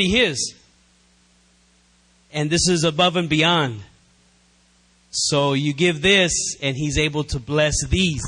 already His. And this is above and beyond. So you give this, and He's able to bless these.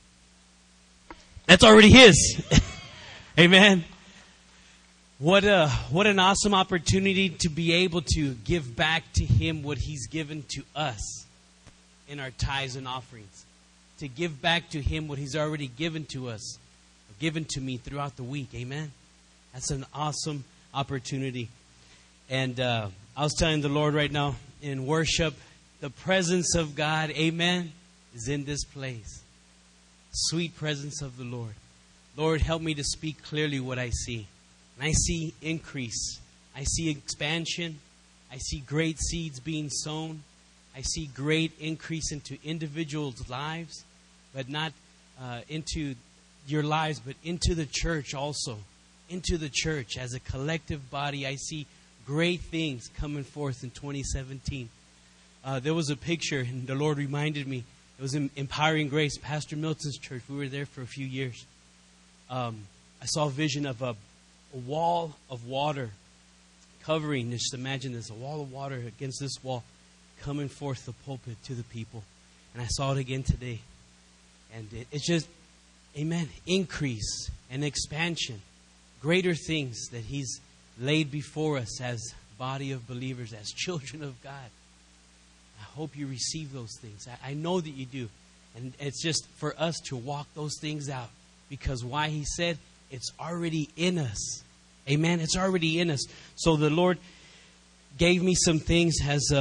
That's already His. Amen. What an awesome opportunity to be able to give back to Him what He's given to us in our tithes and offerings. To give back to Him what He's already given to us, or given to me throughout the week. Amen. That's an awesome opportunity. And I was telling the Lord right now in worship, the presence of God, amen, is in this place. Sweet presence of the Lord. Lord, help me to speak clearly what I see. And I see increase. I see expansion. I see great seeds being sown. I see great increase into individuals' lives, but not into your lives, but into the church also. Into the church as a collective body. I see great things coming forth in 2017. There was a picture, and the Lord reminded me. It was in Empowering Grace, Pastor Milton's church. We were there for a few years. I saw a vision of a wall of water covering. Just imagine this, a wall of water against this wall, coming forth the pulpit to the people. And I saw it again today. And it's just, amen, increase and expansion. Greater things that He's laid before us as body of believers, as children of God. I hope you receive those things. I know that you do. And it's just for us to walk those things out. Because why? He said it's already in us. Amen. It's already in us. So the Lord gave me some things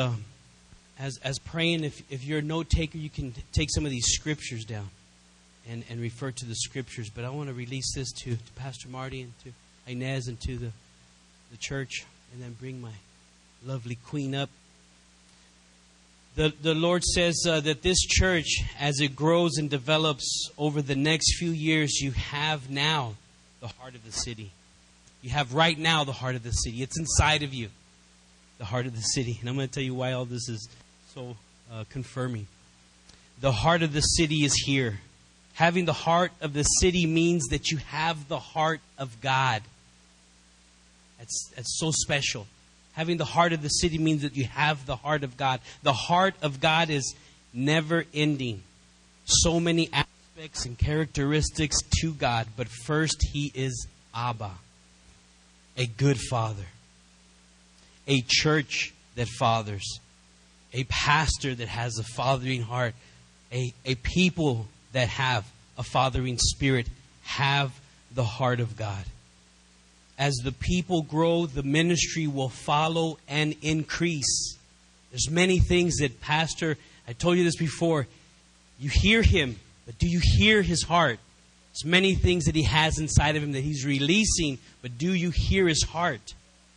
as praying. If you're a note taker, you can take some of these scriptures down and refer to the scriptures. But I want to release this to Pastor Marty and to Inez and to the church, and then bring my lovely queen up. The Lord says that this church, as it grows and develops over the next few years, you have now the heart of the city. You have right now the heart of the city. It's inside of you, the heart of the city. And I'm going to tell you why all this is so confirming. The heart of the city is here. Having the heart of the city means that you have the heart of God. That's so special. Having the heart of the city means that you have the heart of God. The heart of God is never ending. So many aspects and characteristics to God. But first, He is Abba. A good Father. A church that fathers. A pastor that has a fathering heart. A people that have a fathering spirit have the heart of God. As the people grow, the ministry will follow and increase. There's many things that Pastor, I told you this before, you hear Him, but do you hear His heart? There's many things that He has inside of Him that He's releasing, but do you hear His heart?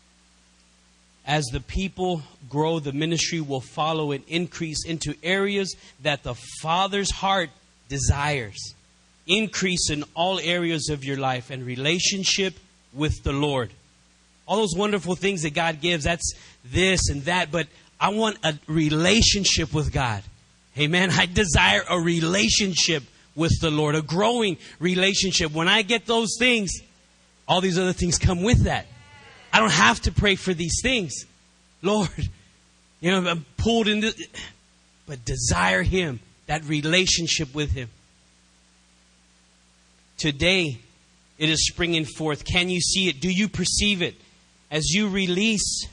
As the people grow, the ministry will follow and increase into areas that the Father's heart desires. Increase in all areas of your life and relationship with the Lord. All those wonderful things that God gives, that's this and that, but I want a relationship with God. Amen. I desire a relationship with the Lord, a growing relationship. When I get those things, all these other things come with that. I don't have to pray for these things. Lord, I'm pulled into, but desire Him, that relationship with Him. Today, it is springing forth. Can you see it? Do you perceive it? As you release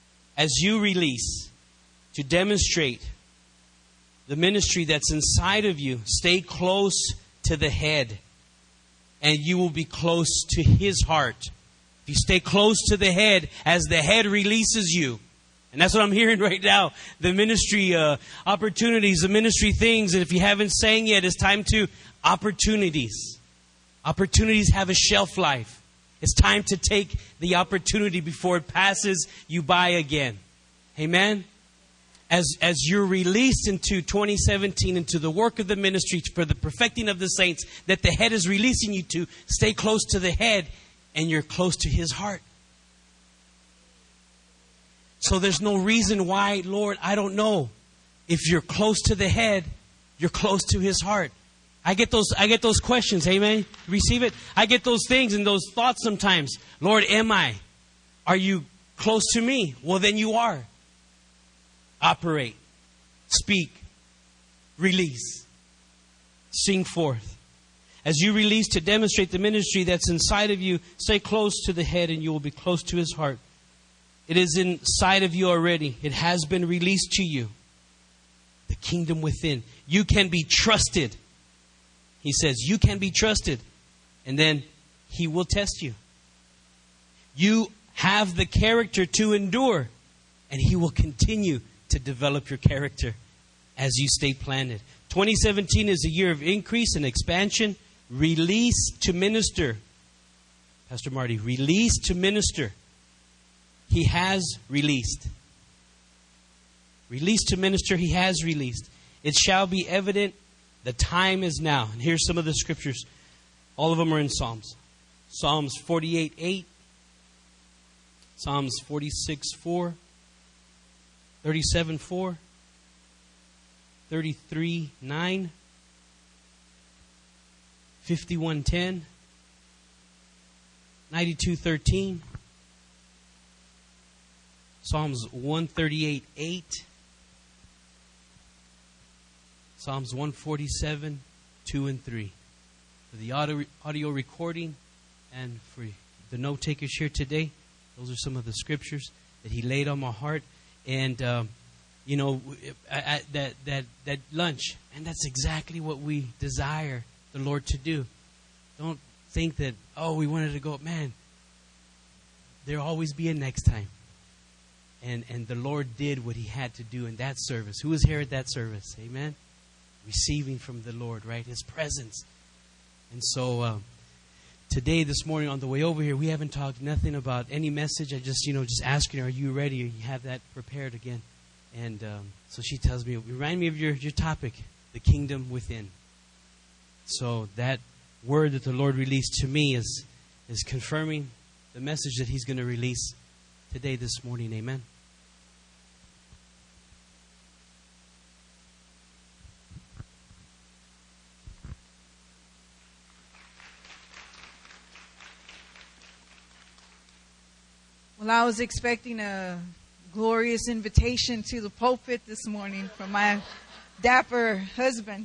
to demonstrate the ministry that's inside of you, stay close to the head, and you will be close to His heart. If you stay close to the head, as the head releases you, and that's what I'm hearing right now, the ministry opportunities, the ministry things, and if you haven't sang yet, it's time to opportunities. Opportunities have a shelf life. It's time to take the opportunity before it passes you by again. Amen? As you're released into 2017, into the work of the ministry for the perfecting of the saints, that the head is releasing you to, stay close to the head and you're close to His heart. So there's no reason why, Lord, I don't know. If you're close to the head, you're close to His heart. I get those questions. Amen. Receive it. I get those things and those thoughts sometimes. Lord, am I? Are you close to me? Well, then you are. Operate. Speak. Release. Sing forth. As you release to demonstrate the ministry that's inside of you, stay close to the head and you will be close to his heart. It is inside of you already. It has been released to you. The kingdom within. You can be trusted. He says you can be trusted. And then he will test you. You have the character to endure. And he will continue to develop your character as you stay planted. 2017 is a year of increase and expansion. Release to minister. Pastor Marty, release to minister. He has released. Release to minister, he has released. It shall be evident, the time is now. And here's some of the scriptures. All of them are in Psalms. Psalms 48:8. Psalms 46:4. 37:4. 33:9. 51:10. 92:13. Psalms 138:8. Psalms 147, 2 and 3. For the audio recording and for the note takers here today, those are some of the scriptures that he laid on my heart. And, at that lunch, and that's exactly what we desire the Lord to do. Don't think that, we wanted to go. Man, there'll always be a next time. And the Lord did what he had to do in that service. Who was here at that service? Amen? Receiving from the Lord, right? His presence. And so today, this morning, on the way over here, we haven't talked nothing about any message. I just asking her, are you ready? Or you have that prepared again? And so she tells me, remind me of your topic, the kingdom within. So that word that the Lord released to me is confirming the message that he's going to release today, this morning. Amen. Well, I was expecting a glorious invitation to the pulpit this morning from my dapper husband.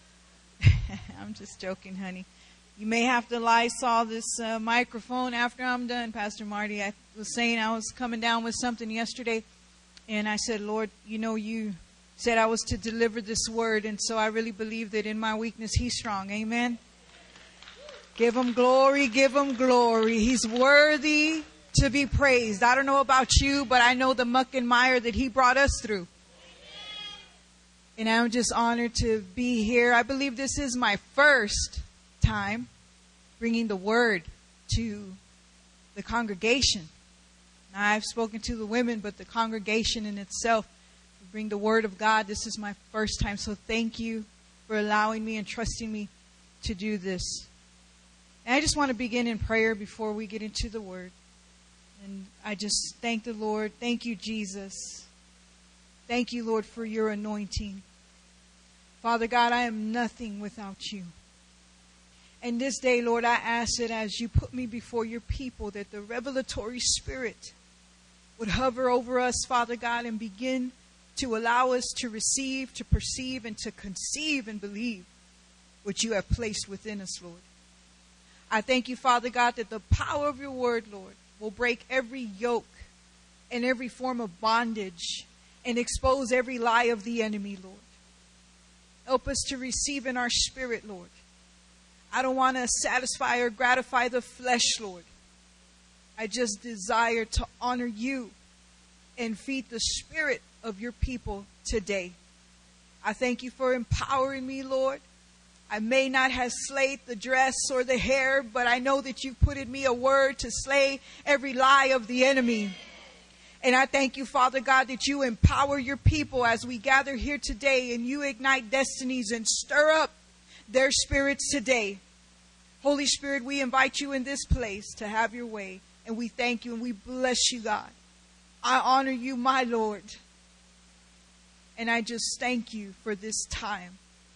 I'm just joking, honey. You may have to Lysol this microphone after I'm done, Pastor Marty. I was saying I was coming down with something yesterday, and I said, Lord, you said I was to deliver this word, and so I really believe that in my weakness, he's strong. Amen? Give him glory, give him glory. He's worthy to be praised. I don't know about you, but I know the muck and mire that he brought us through. And I'm just honored to be here. I believe this is my first time bringing the word to the congregation. Now, I've spoken to the women, but the congregation in itself, to bring the word of God, this is my first time. So thank you for allowing me and trusting me to do this. And I just want to begin in prayer before we get into the word. And I just thank the Lord. Thank you, Jesus. Thank you, Lord, for your anointing. Father God, I am nothing without you. And this day, Lord, I ask that as you put me before your people, that the revelatory spirit would hover over us, Father God, and begin to allow us to receive, to perceive, and to conceive and believe what you have placed within us, Lord. I thank you, Father God, that the power of your word, Lord, will break every yoke and every form of bondage and expose every lie of the enemy, Lord. Help us to receive in our spirit, Lord. I don't want to satisfy or gratify the flesh, Lord. I just desire to honor you and feed the spirit of your people today. I thank you for empowering me, Lord. I may not have slayed the dress or the hair, but I know that you've put in me a word to slay every lie of the enemy. And I thank you, Father God, that you empower your people as we gather here today and you ignite destinies and stir up their spirits today. Holy Spirit, we invite you in this place to have your way. And we thank you and we bless you, God. I honor you, my Lord. And I just thank you for this time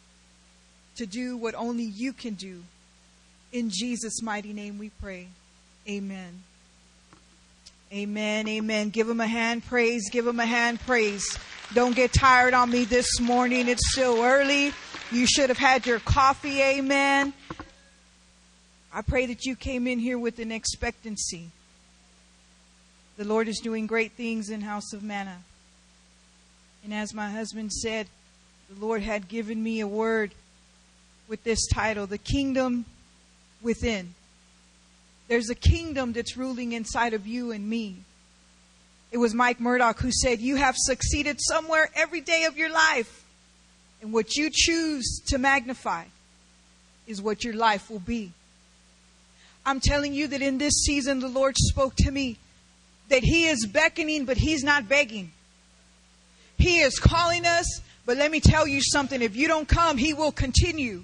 to do what only you can do. In Jesus' mighty name we pray. Amen. Amen, amen. Give him a hand praise. Give him a hand praise. Don't get tired on me this morning. It's still early. You should have had your coffee. Amen. I pray that you came in here with an expectancy. The Lord is doing great things in House of Manna. And as my husband said, the Lord had given me a word with this title, The Kingdom Within. There's a kingdom that's ruling inside of you and me. It was Mike Murdoch who said, you have succeeded somewhere every day of your life. And what you choose to magnify is what your life will be. I'm telling you that in this season, the Lord spoke to me that He is beckoning, but He's not begging. He is calling us, but let me tell you something. If you don't come, He will continue.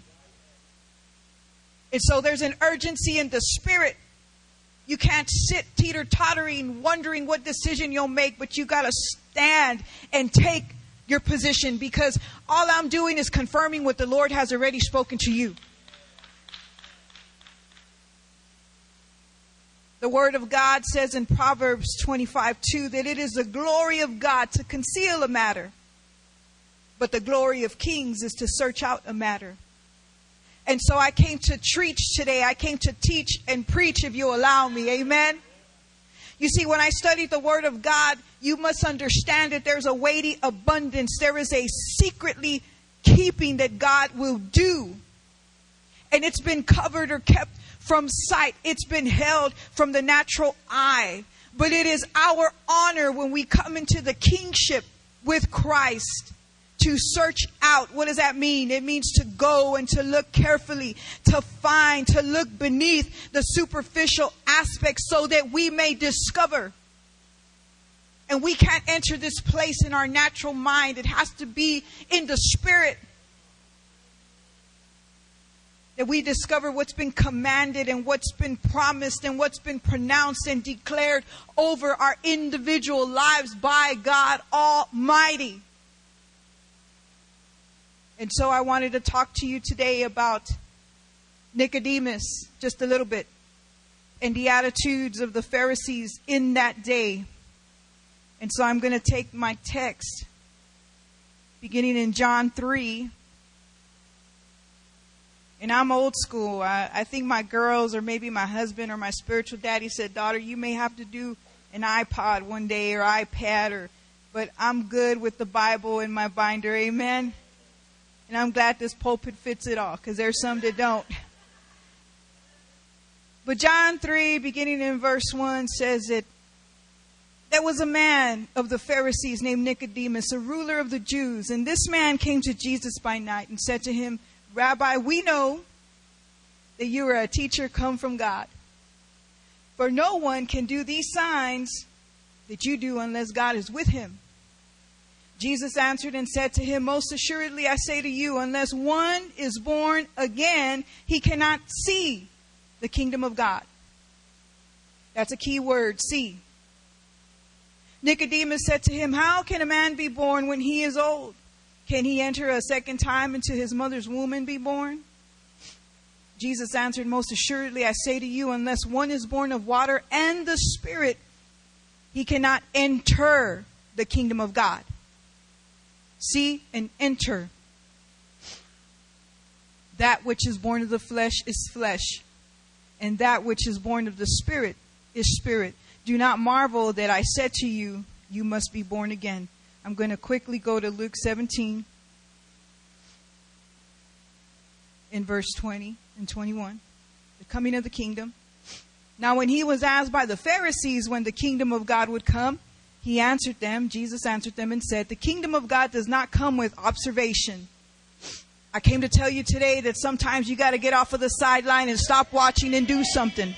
And so there's an urgency in the spirit. You can't sit teeter-tottering, wondering what decision you'll make, but you got to stand and take your position, because all I'm doing is confirming what the Lord has already spoken to you. The Word of God says in Proverbs 25:2 that it is the glory of God to conceal a matter, but the glory of kings is to search out a matter. And so I came to preach today. I came to teach and preach, if you allow me. Amen. You see, when I studied the Word of God, you must understand that there's a weighty abundance. There is a secretly keeping that God will do. And it's been covered or kept from sight. It's been held from the natural eye. But it is our honor when we come into the kingship with Christ to search out. What does that mean? It means to go and to look carefully, to find, to look beneath the superficial aspects so that we may discover. And we can't enter this place in our natural mind. It has to be in the spirit. That we discover what's been commanded and what's been promised and what's been pronounced and declared over our individual lives by God Almighty. And so I wanted to talk to you today about Nicodemus, just a little bit, and the attitudes of the Pharisees in that day. And so I'm going to take my text, beginning in John 3. And I'm old school. I think my girls or maybe my husband or my spiritual daddy said, daughter, you may have to do an iPod one day or iPad, but I'm good with the Bible in my binder. Amen. And I'm glad this pulpit fits it all, because there's some that don't. But John 3, beginning in verse 1, says that there was a man of the Pharisees named Nicodemus, a ruler of the Jews. And this man came to Jesus by night and said to him, Rabbi, we know that you are a teacher come from God. For no one can do these signs that you do unless God is with him. Jesus answered and said to him, most assuredly I say to you, unless one is born again, he cannot see the kingdom of God. That's a key word, see. Nicodemus said to him, how can a man be born when he is old? Can he enter a second time into his mother's womb and be born? Jesus answered, most assuredly I say to you, unless one is born of water and the Spirit, he cannot enter the kingdom of God. See and enter. That which is born of the flesh is flesh, and that which is born of the Spirit is spirit. Do not marvel that I said to you, you must be born again. I'm going to quickly go to Luke 17 in verse 20 and 21. The coming of the kingdom. Now when he was asked by the Pharisees when the kingdom of God would come, he answered them, Jesus answered them and said, the kingdom of God does not come with observation. I came to tell you today that sometimes you got to get off of the sideline and stop watching and do something.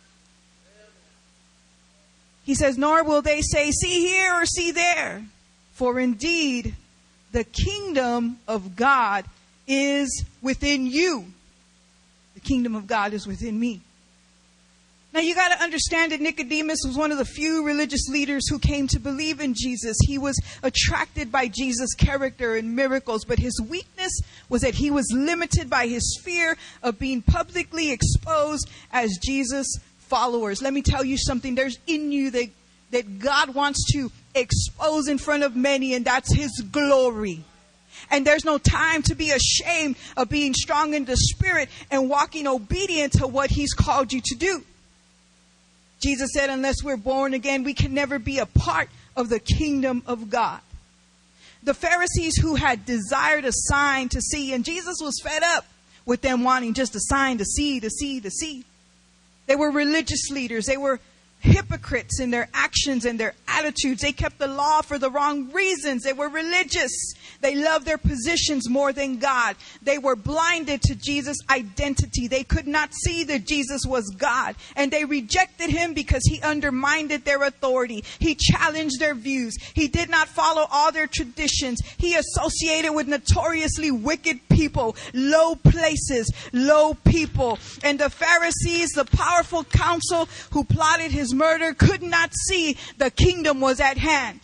He says, nor will they say, see here or see there. For indeed, the kingdom of God is within you. The kingdom of God is within me. Now you got to understand that Nicodemus was one of the few religious leaders who came to believe in Jesus. He was attracted by Jesus' character and miracles, but his weakness was that he was limited by his fear of being publicly exposed as Jesus' followers. Let me tell you something. There's in you that that God wants to expose in front of many, and that's His glory. And there's no time to be ashamed of being strong in the Spirit and walking obedient to what He's called you to do. Jesus said, unless we're born again, we can never be a part of the kingdom of God. The Pharisees who had desired a sign to see, and Jesus was fed up with them wanting just a sign to see. They were religious leaders. They were hypocrites in their actions and their attitudes. They kept the law for the wrong reasons. They were religious. They loved their positions more than God. They were blinded to Jesus' identity. They could not see that Jesus was God. And they rejected Him because He undermined their authority. He challenged their views. He did not follow all their traditions. He associated with notoriously wicked people, low places, low people. And the Pharisees, the powerful council who plotted His murder, could not see the kingdom was at hand.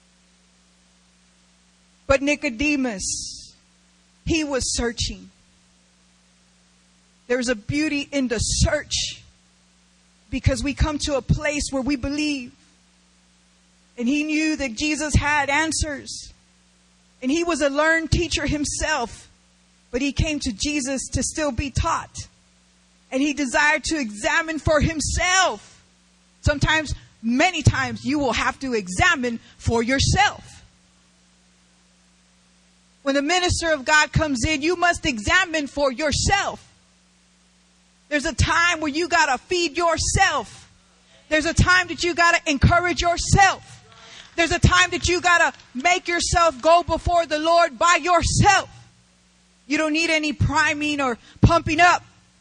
But Nicodemus, he was searching. There's a beauty in the search, because we come to a place where we believe. And he knew that Jesus had answers. And he was a learned teacher himself. But he came to Jesus to still be taught. And he desired to examine for himself. Sometimes, many times, you will have to examine for yourself. When the minister of God comes in, you must examine for yourself. There's a time where you got to feed yourself. There's a time that you got to encourage yourself. There's a time that you got to make yourself go before the Lord by yourself. You don't need any priming or pumping up.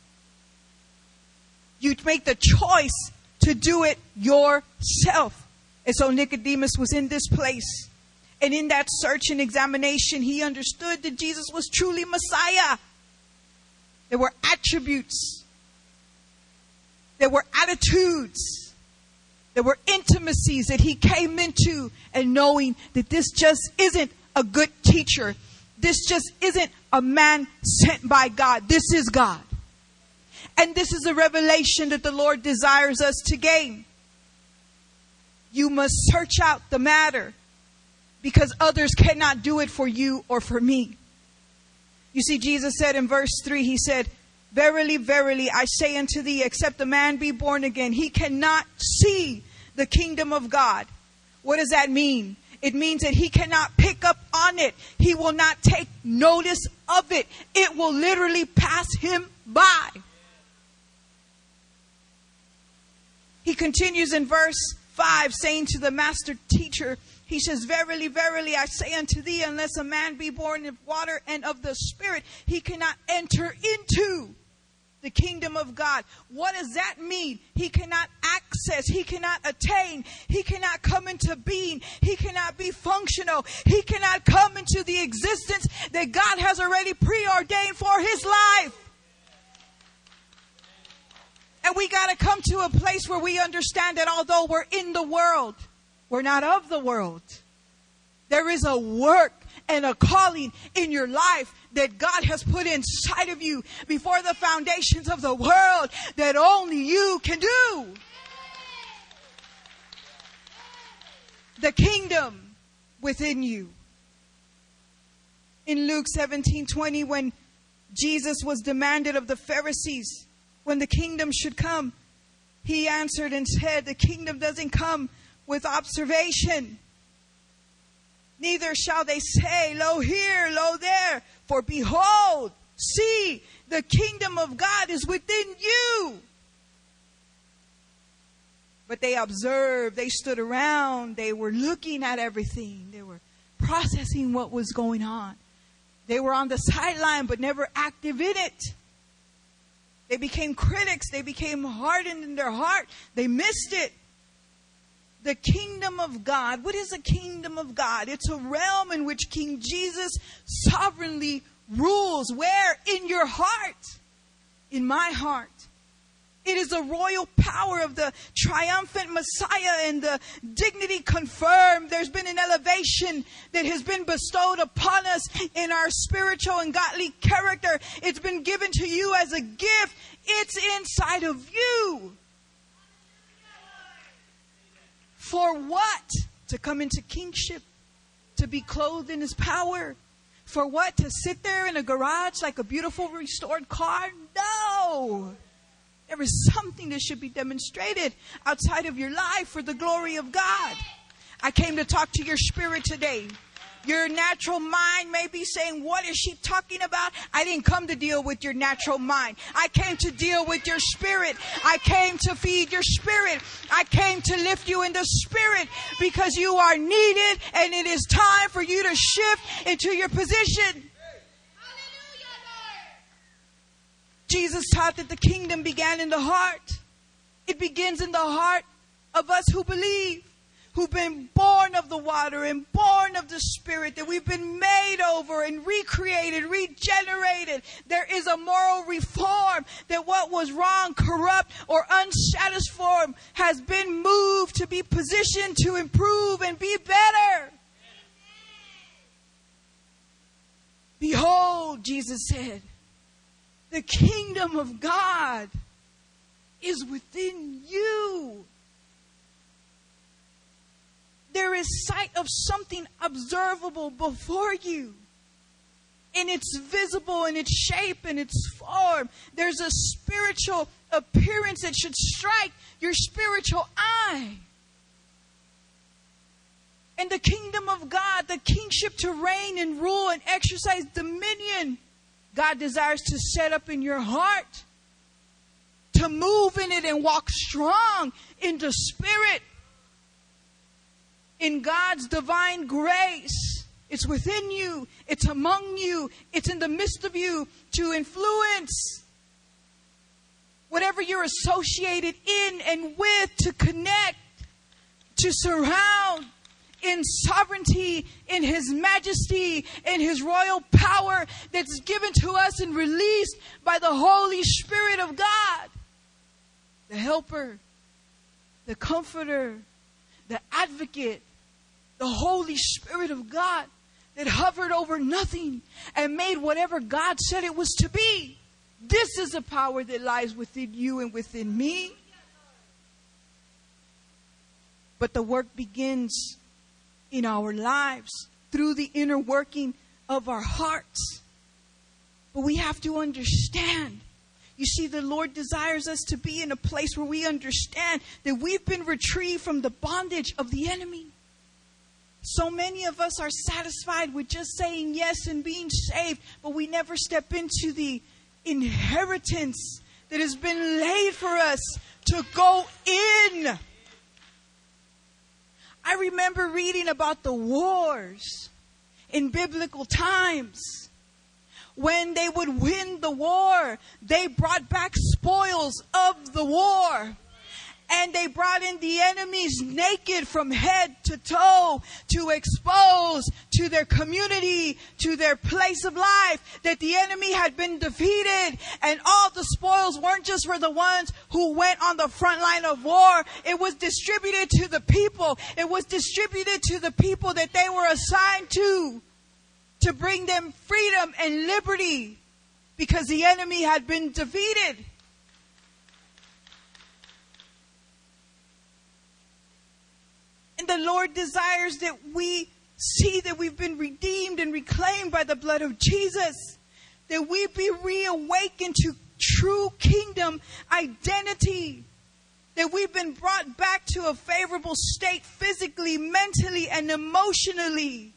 You make the choice to do it yourself. And so Nicodemus was in this place. And in that search and examination, he understood that Jesus was truly Messiah. There were attributes. There were attitudes. There were intimacies that he came into, and knowing that this just isn't a good teacher. This just isn't a man sent by God. This is God. And this is a revelation that the Lord desires us to gain. You must search out the matter, because others cannot do it for you or for me. You see, Jesus said in verse 3, He said, "Verily, verily, I say unto thee, except a man be born again, he cannot see the kingdom of God." What does that mean? It means that he cannot pick up on it. He will not take notice of it. It will literally pass him by. He continues in verse 5, saying to the master teacher, he says, "Verily, verily, I say unto thee, unless a man be born of water and of the Spirit, he cannot enter into the kingdom of God." What does that mean? He cannot access, he cannot attain, he cannot come into being, he cannot be functional, he cannot come into the existence that God has already preordained for his life. And we got to come to a place where we understand that although we're in the world, we're not of the world. There is a work and a calling in your life that God has put inside of you before the foundations of the world that only you can do. The kingdom within you. In Luke 17:20, when Jesus was demanded of the Pharisees when the kingdom should come, he answered and said, "The kingdom doesn't come with observation. Neither shall they say, lo here, lo there. For behold, see, the kingdom of God is within you." But they observed, they stood around, they were looking at everything. They were processing what was going on. They were on the sideline, but never active in it. They became critics. They became hardened in their heart. They missed it. The kingdom of God. What is the kingdom of God? It's a realm in which King Jesus sovereignly rules. Where? In your heart. In my heart. It is the royal power of the triumphant Messiah and the dignity confirmed. There's been an elevation that has been bestowed upon us in our spiritual and godly character. It's been given to you as a gift. It's inside of you. For what? To come into kingship. To be clothed in His power. For what? To sit there in a garage like a beautiful restored car? No! There is something that should be demonstrated outside of your life for the glory of God. I came to talk to your spirit today. Your natural mind may be saying, what is she talking about? I didn't come to deal with your natural mind. I came to deal with your spirit. I came to feed your spirit. I came to lift you in the spirit because you are needed and it is time for you to shift into your position. Jesus taught that the kingdom began in the heart. It begins in the heart of us who believe, who've been born of the water and born of the Spirit, that we've been made over and recreated, regenerated. There is a moral reform, that what was wrong, corrupt, or unsatisfied has been moved to be positioned to improve and be better. Behold, Jesus said, the kingdom of God is within you. There is sight of something observable before you. And it's visible in its shape and its form. There's a spiritual appearance that should strike your spiritual eye. And the kingdom of God, the kingship to reign and rule and exercise dominion, God desires to set up in your heart, to move in it and walk strong in the Spirit. In God's divine grace, it's within you, it's among you, it's in the midst of you to influence whatever you're associated in and with, to connect, to surround in sovereignty, in His majesty, in His royal power that's given to us and released by the Holy Spirit of God. The helper, the comforter, the advocate, the Holy Spirit of God that hovered over nothing and made whatever God said it was to be. This is a power that lies within you and within me. But the work begins in our lives through the inner working of our hearts. But we have to understand. You see, the Lord desires us to be in a place where we understand that we've been retrieved from the bondage of the enemy. So many of us are satisfied with just saying yes and being saved, but we never step into the inheritance that has been laid for us to go in. I remember reading about the wars in biblical times. When they would win the war, they brought back spoils of the war. And they brought in the enemies naked from head to toe to expose to their community, to their place of life, that the enemy had been defeated. And all the spoils weren't just for the ones who went on the front line of war. It was distributed to the people. It was distributed to the people that they were assigned to bring them freedom and liberty, because the enemy had been defeated. And the Lord desires that we see that we've been redeemed and reclaimed by the blood of Jesus. That we be reawakened to true kingdom identity. That we've been brought back to a favorable state physically, mentally, and emotionally.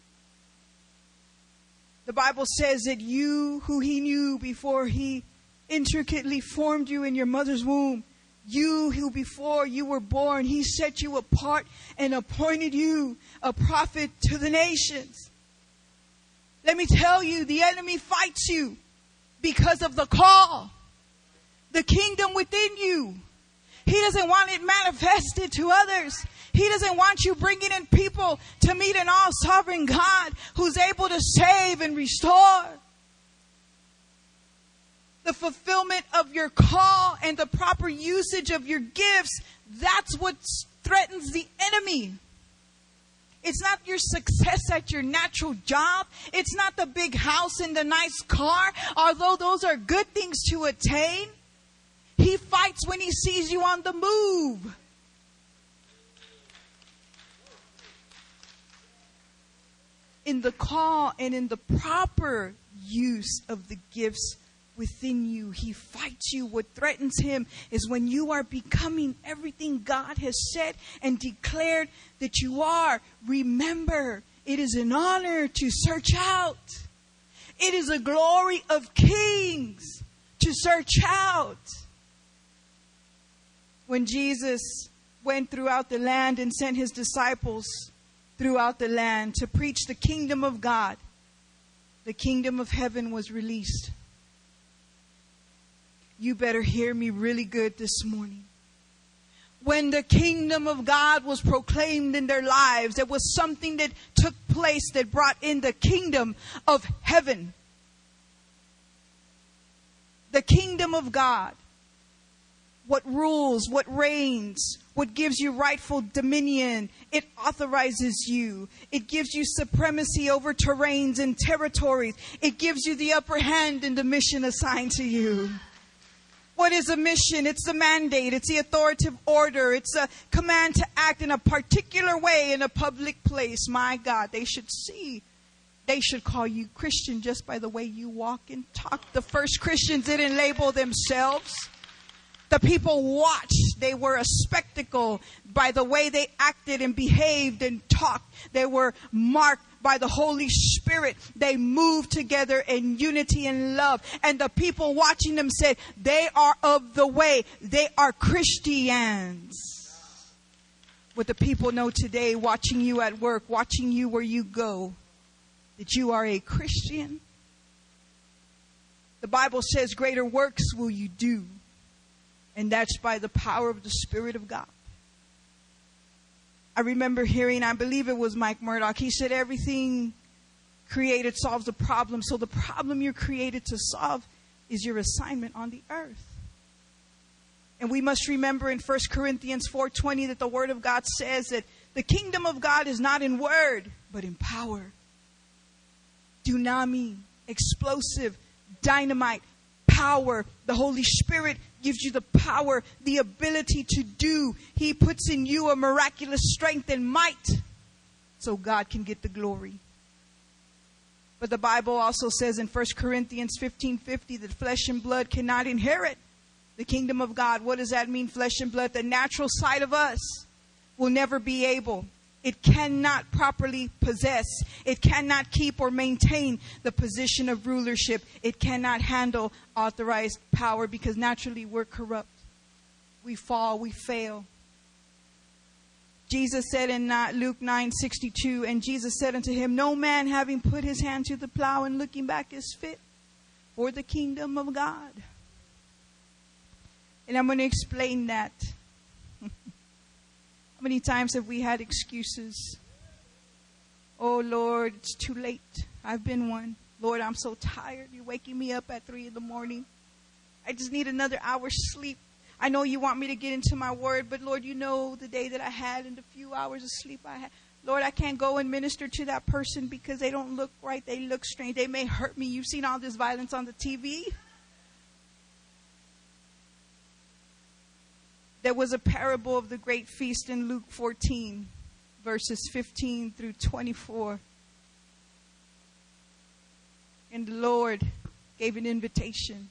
The Bible says that you, who He knew before He intricately formed you in your mother's womb, you who before you were born, He set you apart and appointed you a prophet to the nations. Let me tell you, the enemy fights you because of the call. The kingdom within you. He doesn't want it manifested to others. He doesn't want you bringing in people to meet an all-sovereign God who's able to save and restore. The fulfillment of your call and the proper usage of your gifts, that's what threatens the enemy. It's not your success at your natural job. It's not the big house and the nice car, although those are good things to attain. He fights when he sees you on the move. in the call and in the proper use of the gifts within you. He fights you. What threatens him is when you are becoming everything God has said and declared that you are. Remember, it is an honor to search out. It is a glory of kings to search out. When Jesus went throughout the land and sent his disciples throughout the land to preach the kingdom of God, the kingdom of heaven was released. You better hear me really good this morning. When the kingdom of God was proclaimed in their lives, there was something that took place that brought in the kingdom of heaven. The kingdom of God. What rules, what reigns, what gives you rightful dominion. It authorizes you. It gives you supremacy over terrains and territories. It gives you the upper hand in the mission assigned to you. What is a mission? It's the mandate. It's the authoritative order. It's a command to act in a particular way in a public place. My God, they should see. They should call you Christian just by the way you walk and talk. The first Christians didn't label themselves. The people watched. They were a spectacle by the way they acted and behaved and talked. They were marked by the Holy Spirit. They moved together in unity and love. And the people watching them said, they are of the way. They are Christians. What the people know today, watching you at work, watching you where you go, that you are a Christian. The Bible says greater works will you do. And that's by the power of the Spirit of God. I remember hearing, I believe it was Mike Murdoch. He said everything created solves a problem. So the problem you're created to solve is your assignment on the earth. And we must remember in 1 Corinthians 4:20 that the Word of God says that the kingdom of God is not in word, but in power. Dunami, explosive, dynamite, power. The Holy Spirit gives you the power, the ability to do. He puts in you a miraculous strength and might so God can get the glory. But the Bible also says in 1 Corinthians 15:50 that flesh and blood cannot inherit the kingdom of God. What does that mean, flesh and blood? The natural side of us will never be able. It cannot properly possess. It cannot keep or maintain the position of rulership. It cannot handle authorized power because naturally we're corrupt. We fall, we fail. Jesus said in Luke 9:62, and Jesus said unto him, no man having put his hand to the plow and looking back is fit for the kingdom of God. And I'm going to explain that. How many times have we had excuses? Oh, Lord, it's too late. I've been one. Lord, I'm so tired. You're waking me up at 3 a.m. I just need another hour's sleep. I know you want me to get into my word, but Lord, you know the day that I had and the few hours of sleep I had. Lord, I can't go and minister to that person because they don't look right. They look strange. They may hurt me. You've seen all this violence on the TV. There was a parable of the great feast in Luke 14, verses 15 through 24. And the Lord gave an invitation.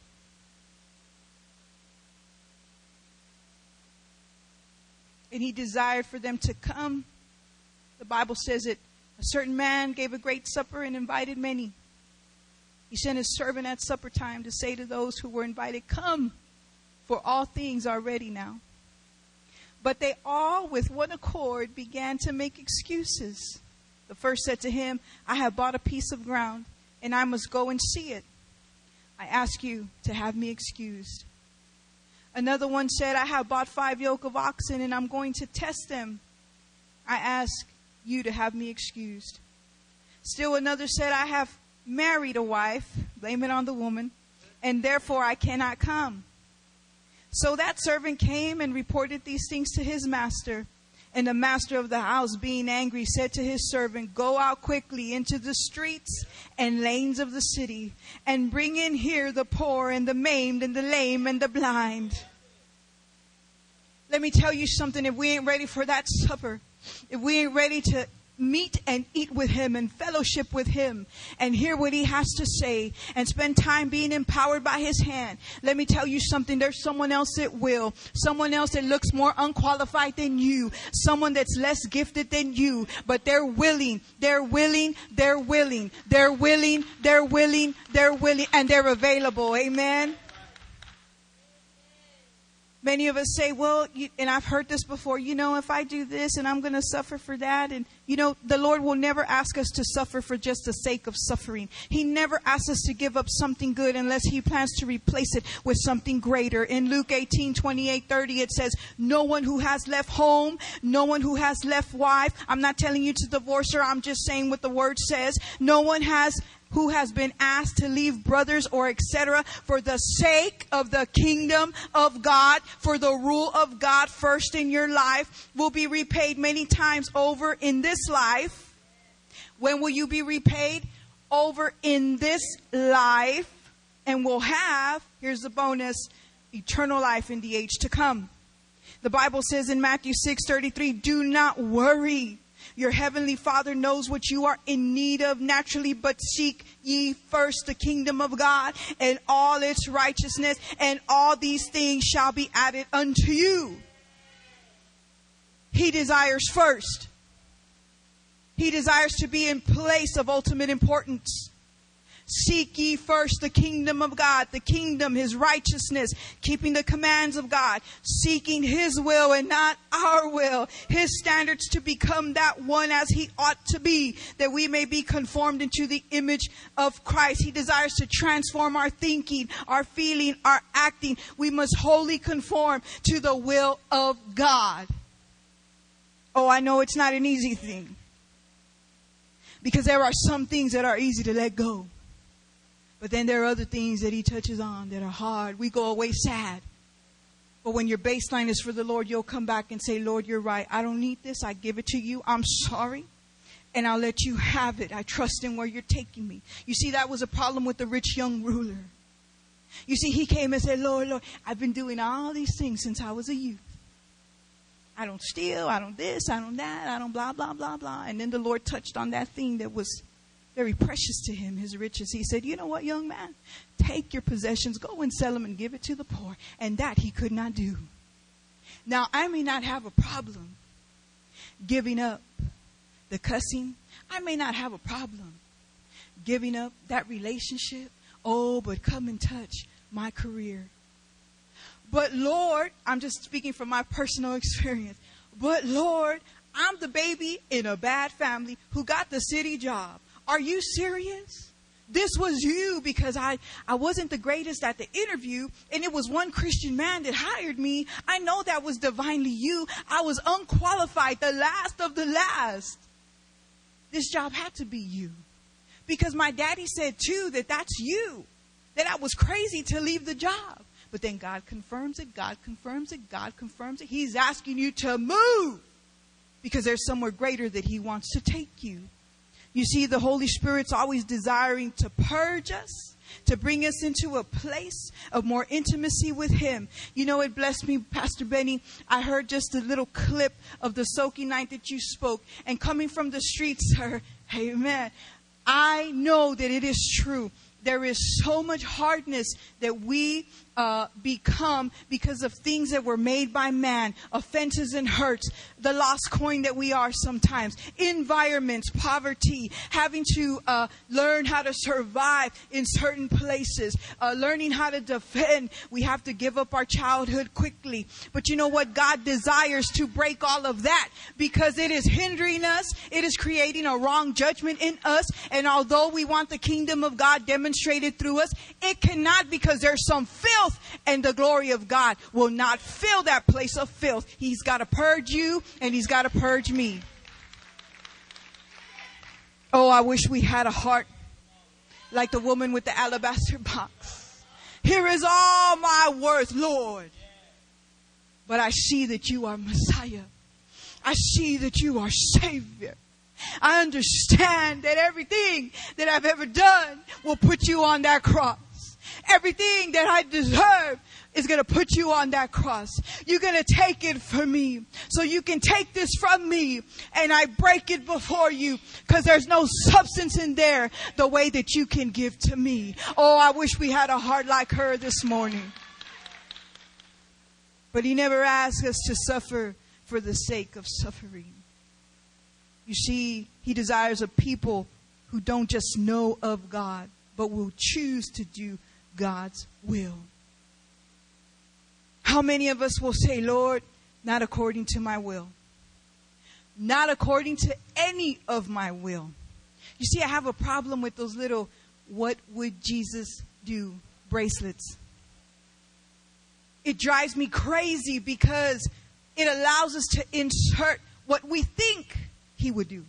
And he desired for them to come. The Bible says that a certain man gave a great supper and invited many. He sent his servant at supper time to say to those who were invited, come, for all things are ready now. But they all, with one accord, began to make excuses. The first said to him, I have bought a piece of ground, and I must go and see it. I ask you to have me excused. Another one said, I have bought 5 yoke of oxen, and I'm going to test them. I ask you to have me excused. Still another said, I have married a wife, blame it on the woman, and therefore I cannot come. So that servant came and reported these things to his master. And the master of the house, being angry, said to his servant, go out quickly into the streets and lanes of the city and bring in here the poor and the maimed and the lame and the blind. Let me tell you something. If we ain't ready for that supper, if we ain't ready to meet and eat with Him and fellowship with Him and hear what He has to say and spend time being empowered by His hand. Let me tell you something. There's someone else that will. Someone else that looks more unqualified than you. Someone that's less gifted than you. But they're willing. They're willing. They're willing. They're willing. They're willing. They're willing. And they're available. Amen. Many of us say, well, and I've heard this before, if I do this and I'm going to suffer for that. And, the Lord will never ask us to suffer for just the sake of suffering. He never asks us to give up something good unless He plans to replace it with something greater. In Luke 18:28-30, it says, no one who has left home, no one who has left wife. I'm not telling you to divorce her. I'm just saying what the word says. No one who has been asked to leave brothers or etc. for the sake of the kingdom of God, for the rule of God first in your life, will be repaid many times over in this life. When will you be repaid? Over in this life, and will have, here's the bonus, eternal life in the age to come. The Bible says in Matthew 6:33, do not worry. Your heavenly Father knows what you are in need of naturally, but seek ye first the kingdom of God and all its righteousness, and all these things shall be added unto you. He desires first. He desires to be in place of ultimate importance. Seek ye first the kingdom of God, the kingdom, His righteousness, keeping the commands of God, seeking His will and not our will, His standards to become that one as He ought to be, that we may be conformed into the image of Christ. He desires to transform our thinking, our feeling, our acting. We must wholly conform to the will of God. Oh, I know it's not an easy thing, because there are some things that are easy to let go. But then there are other things that He touches on that are hard. We go away sad. But when your baseline is for the Lord, you'll come back and say, Lord, you're right. I don't need this. I give it to you. I'm sorry. And I'll let you have it. I trust in where you're taking me. You see, that was a problem with the rich young ruler. You see, he came and said, Lord, Lord, I've been doing all these things since I was a youth. I don't steal. I don't this. I don't that. I don't blah, blah, blah, blah. And then the Lord touched on that thing that was very precious to him, his riches. He said, you know what, young man? Take your possessions, go and sell them and give it to the poor. And that he could not do. Now, I may not have a problem giving up the cussing. I may not have a problem giving up that relationship. Oh, but come and touch my career. But Lord, I'm just speaking from my personal experience. But Lord, I'm the baby in a bad family who got the city job. Are you serious? This was you, because I wasn't the greatest at the interview, and it was one Christian man that hired me. I know that was divinely you. I was unqualified, the last of the last. This job had to be you, because my daddy said too that that's you, that I was crazy to leave the job. But then God confirms it, God confirms it, God confirms it. He's asking you to move, because there's somewhere greater that He wants to take you. You see, the Holy Spirit's always desiring to purge us, to bring us into a place of more intimacy with Him. You know, it blessed me, Pastor Benny. I heard just a little clip of the soaking night that you spoke. And coming from the streets, sir, amen, I know that it is true. There is so much hardness that we become because of things that were made by man, offenses and hurts, the lost coin that we are sometimes, environments, poverty, having to learn how to survive in certain places, learning how to defend. We have to give up our childhood quickly. But you know what? God desires to break all of that, because it is hindering us. It is creating a wrong judgment in us. And although we want the kingdom of God demonstrated through us, it cannot, because there's some filth, and the glory of God will not fill that place of filth. He's got to purge you, and He's got to purge me. Oh, I wish we had a heart like the woman with the alabaster box. Here is all my worth, Lord. But I see that you are Messiah. I see that you are Savior. I understand that everything that I've ever done will put you on that cross. Everything that I deserve is going to put you on that cross. You're going to take it for me. So you can take this from me and I break it before you, because there's no substance in there the way that you can give to me. Oh, I wish we had a heart like her this morning. But he never asked us to suffer for the sake of suffering. You see, he desires a people who don't just know of God, but will choose to do God's will. How many of us will say, Lord, not according to my will, not according to any of my will? You see, I have a problem with those little "what would Jesus do" bracelets. It drives me crazy because it allows us to insert what we think he would do.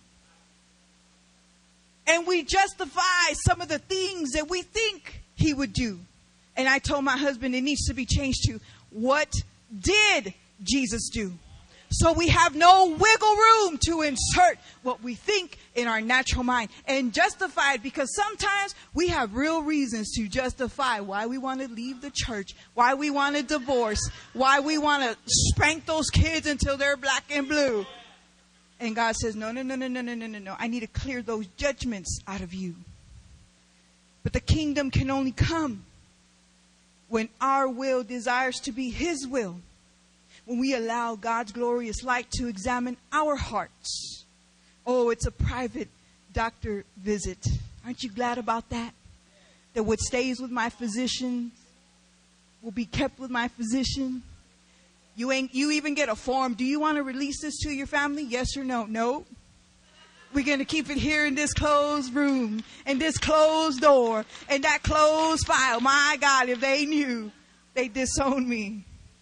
And we justify some of the things that we think he would do. And I told my husband it needs to be changed to, what did Jesus do? So we have no wiggle room to insert what we think in our natural mind and justify it, because sometimes we have real reasons to justify why we want to leave the church, why we want to divorce, why we want to spank those kids until they're black and blue. And God says, no. I need to clear those judgments out of you. But the kingdom can only come when our will desires to be his will. When we allow God's glorious light to examine our hearts. Oh, it's a private doctor visit. Aren't you glad about that? That what stays with my physician will be kept with my physician. You even get a form. Do you want to release this to your family? Yes or no? No. We're going to keep it here in this closed room, and this closed door, and that closed file. My God, if they knew, they'd disown me.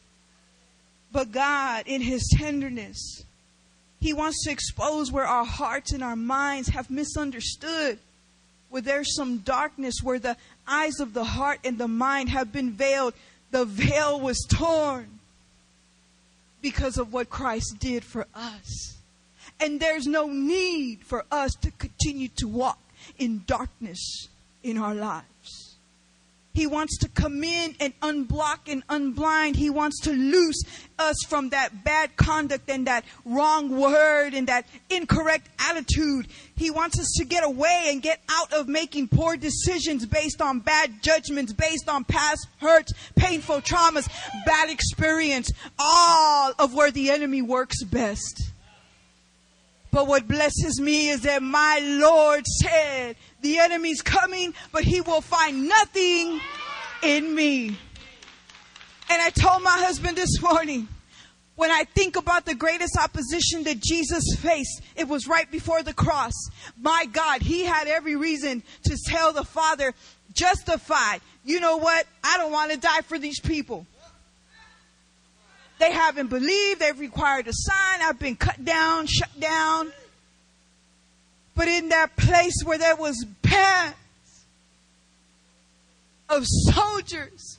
But God, in his tenderness, he wants to expose where our hearts and our minds have misunderstood, where there's some darkness, where the eyes of the heart and the mind have been veiled. The veil was torn because of what Christ did for us. And there's no need for us to continue to walk in darkness in our lives. He wants to come in and unblock and unblind. He wants to loose us from that bad conduct and that wrong word and that incorrect attitude. He wants us to get away and get out of making poor decisions based on bad judgments, based on past hurts, painful traumas, bad experience, all of where the enemy works best. But what blesses me is that my Lord said, the enemy's coming, but he will find nothing in me. And I told my husband this morning, when I think about the greatest opposition that Jesus faced, it was right before the cross. My God, he had every reason to tell the Father, justified, you know what? I don't want to die for these people. They haven't believed. They've required a sign. I've been cut down, shut down. But in that place where there was bands of soldiers,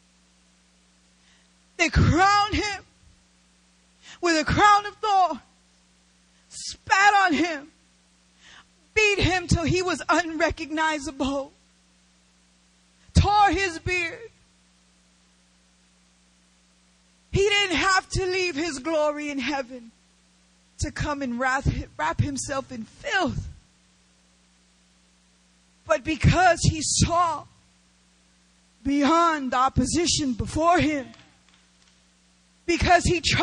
they crowned him with a crown of thorns, spat on him, beat him till he was unrecognizable, tore his beard. He didn't have to leave his glory in heaven to come and wrap himself in filth. But because he saw beyond the opposition before him, because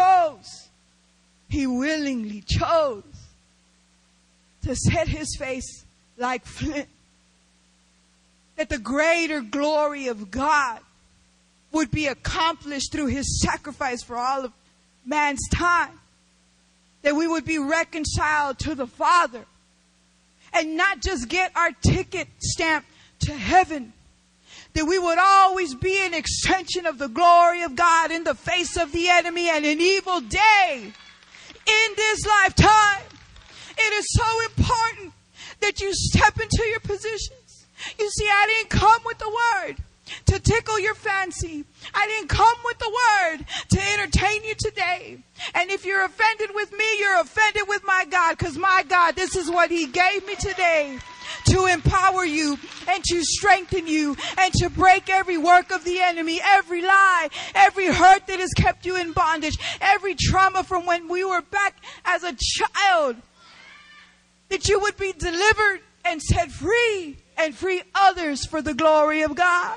he willingly chose to set his face like flint, that the greater glory of God would be accomplished through his sacrifice for all of man's time. That we would be reconciled to the Father. And not just get our ticket stamped to heaven. That we would always be an extension of the glory of God in the face of the enemy and an evil day. In this lifetime, it is so important that you step into your positions. You see, I didn't come with the word to tickle your fancy. I didn't come with the word to entertain you today. And if you're offended with me, you're offended with my God. Because my God, this is what he gave me today. To to empower you and to strengthen you and to break every work of the enemy, every lie, every hurt that has kept you in bondage, every trauma from when we were back as a child, that you would be delivered and set free and free others for the glory of God.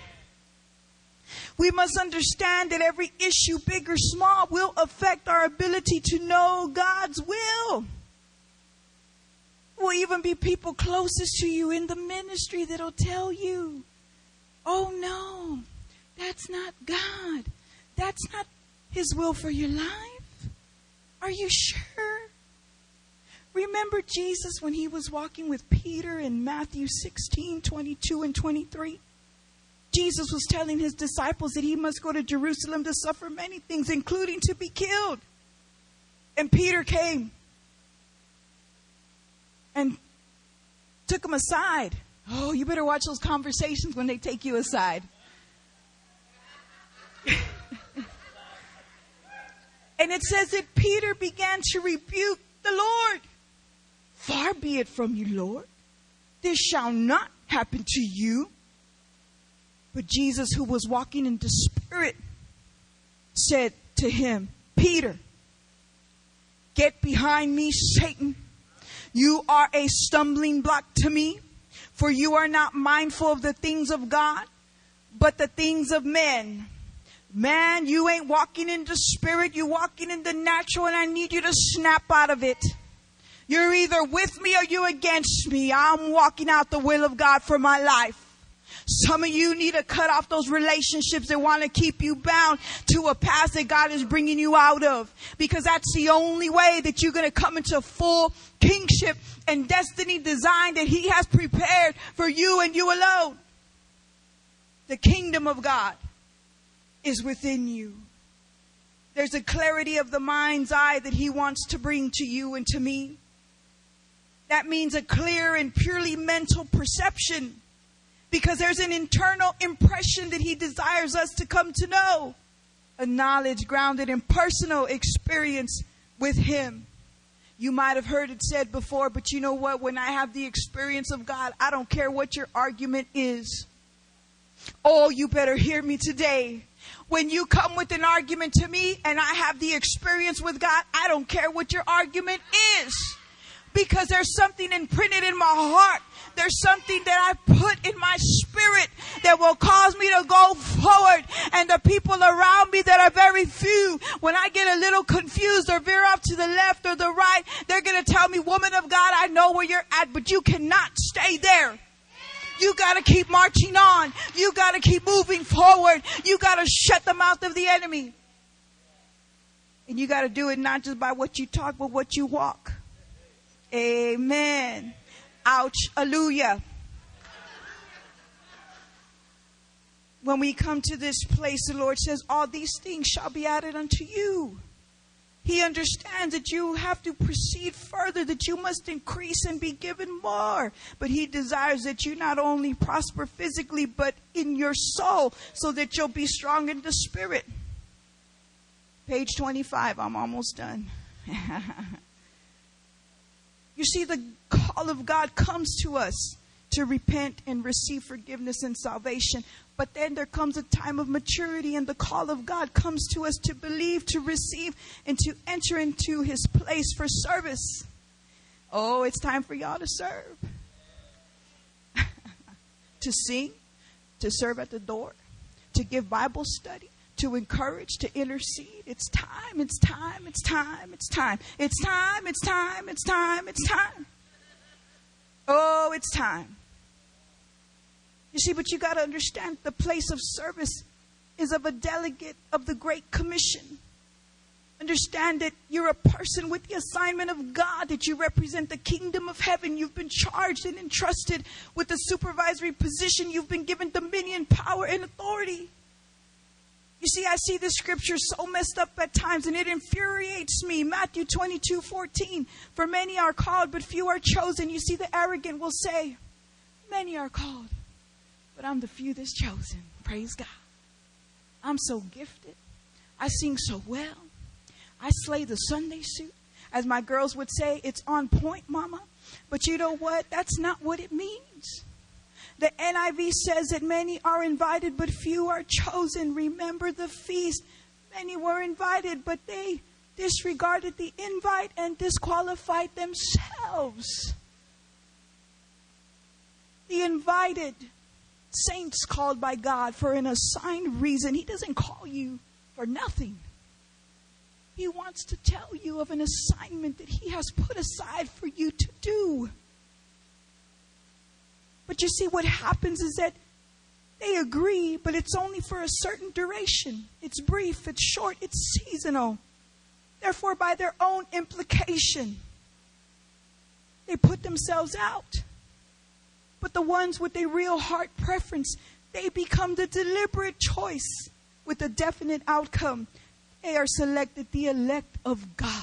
We must understand that every issue, big or small, will affect our ability to know God's will. Will even be people closest to you in the ministry that'll tell you, oh no, that's not God. That's not His will for your life. Are you sure? Remember Jesus when He was walking with Peter in Matthew 16:22 and 23? Jesus was telling His disciples that He must go to Jerusalem to suffer many things, including to be killed. And Peter came and took Him aside. Oh, you better watch those conversations when they take you aside. And it says that Peter began to rebuke the Lord. Far be it from you, Lord. This shall not happen to you. But Jesus, who was walking in the Spirit, said to him, Peter, get behind me, Satan. You are a stumbling block to me, for you are not mindful of the things of God, but the things of men. Man, you ain't walking in the Spirit, you're walking in the natural, and I need you to snap out of it. You're either with me or you're against me. I'm walking out the will of God for my life. Some of you need to cut off those relationships that want to keep you bound to a past that God is bringing you out of. Because that's the only way that you're going to come into full kingship and destiny design that He has prepared for you and you alone. The kingdom of God is within you. There's a clarity of the mind's eye that He wants to bring to you and to me. That means a clear and purely mental perception. Because there's an internal impression that He desires us to come to know. A knowledge grounded in personal experience with Him. You might have heard it said before, but you know what? When I have the experience of God, I don't care what your argument is. Oh, you better hear me today. When you come with an argument to me and I have the experience with God, I don't care what your argument is. Because there's something imprinted in my heart. There's something that I put in my spirit that will cause me to go forward. And the people around me that are very few, when I get a little confused or veer off to the left or the right, they're going to tell me, woman of God, I know where you're at, but you cannot stay there. You got to keep marching on. You got to keep moving forward. You got to shut the mouth of the enemy. And you got to do it not just by what you talk, but what you walk. Amen. Ouch. Hallelujah. When we come to this place, the Lord says, all these things shall be added unto you. He understands that you have to proceed further, that you must increase and be given more. But He desires that you not only prosper physically, but in your soul, so that you'll be strong in the Spirit. Page 25. I'm almost done. You see, the call of God comes to us to repent and receive forgiveness and salvation. But then there comes a time of maturity, and the call of God comes to us to believe, to receive, and to enter into His place for service. Oh, it's time for y'all to serve. To sing, to serve at the door, to give Bible study, to encourage, to intercede. It's time, it's time, it's time, it's time. It's time, it's time, it's time, it's time. Oh, it's time. You see, but you got to understand the place of service is of a delegate of the Great Commission. Understand that you're a person with the assignment of God, that you represent the kingdom of heaven. You've been charged and entrusted with a supervisory position. You've been given dominion, power, and authority. You see, I see this scripture so messed up at times, and it infuriates me. Matthew 22:14. For many are called, but few are chosen. You see, the arrogant will say, many are called, but I'm the few that's chosen. Praise God. I'm so gifted. I sing so well. I slay the Sunday suit. As my girls would say, it's on point, mama. But you know what? That's not what it means. The NIV says that many are invited, but few are chosen. Remember the feast. Many were invited, but they disregarded the invite and disqualified themselves. The invited saints called by God for an assigned reason. He doesn't call you for nothing. He wants to tell you of an assignment that He has put aside for you to do. But you see, what happens is that they agree, but it's only for a certain duration. It's brief, it's short, it's seasonal. Therefore, by their own implication, they put themselves out. But the ones with a real heart preference, they become the deliberate choice with a definite outcome. They are selected, the elect of God.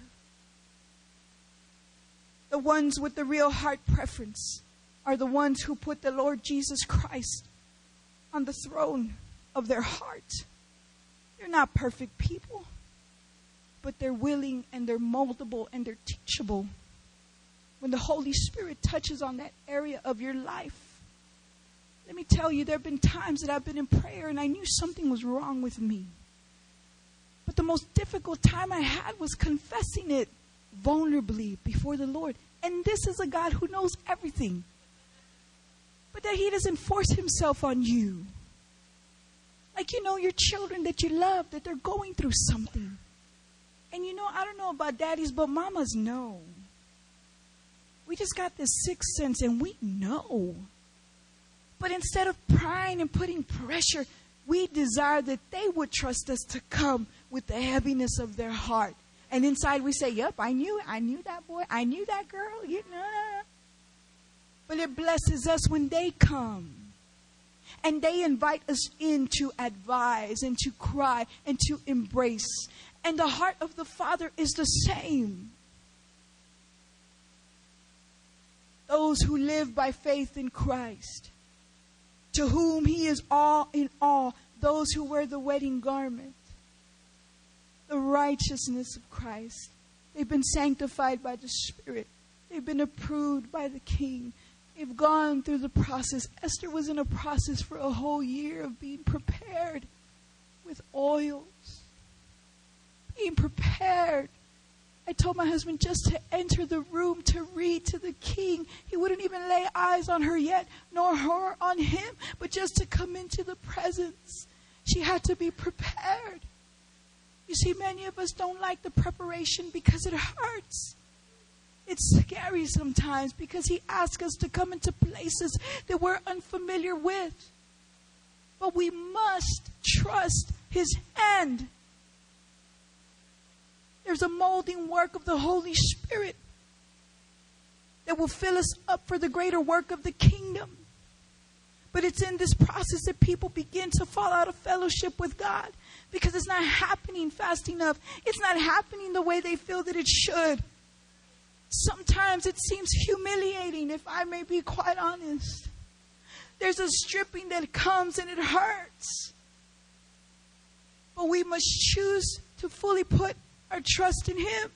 The ones with the real heart preference are the ones who put the Lord Jesus Christ on the throne of their heart. They're not perfect people, but they're willing and they're moldable and they're teachable. When the Holy Spirit touches on that area of your life, let me tell you, there have been times that I've been in prayer and I knew something was wrong with me. But the most difficult time I had was confessing it vulnerably before the Lord. And this is a God who knows everything. But that He doesn't force Himself on you. Like, your children that you love, that they're going through something. And I don't know about daddies, but mamas know. We just got this sixth sense and we know. But instead of prying and putting pressure, we desire that they would trust us to come with the heaviness of their heart. And inside we say, yep, I knew that boy. I knew that girl. But it blesses us when they come. And they invite us in to advise and to cry and to embrace. And the heart of the Father is the same. Those who live by faith in Christ, to whom He is all in all, those who wear the wedding garment, the righteousness of Christ. They've been sanctified by the Spirit. They've been approved by the King. They've gone through the process. Esther was in a process for a whole year of being prepared with oils. Being prepared. I told my husband just to enter the room to read to the king. He wouldn't even lay eyes on her yet, nor her on him, but just to come into the presence. She had to be prepared. You see, many of us don't like the preparation because it hurts. It's scary sometimes because He asks us to come into places that we're unfamiliar with. But we must trust His hand. There's a molding work of the Holy Spirit that will fill us up for the greater work of the kingdom. But it's in this process that people begin to fall out of fellowship with God because it's not happening fast enough. It's not happening the way they feel that it should. Sometimes it seems humiliating, if I may be quite honest. There's a stripping that comes and it hurts. But we must choose to fully put our trust in Him.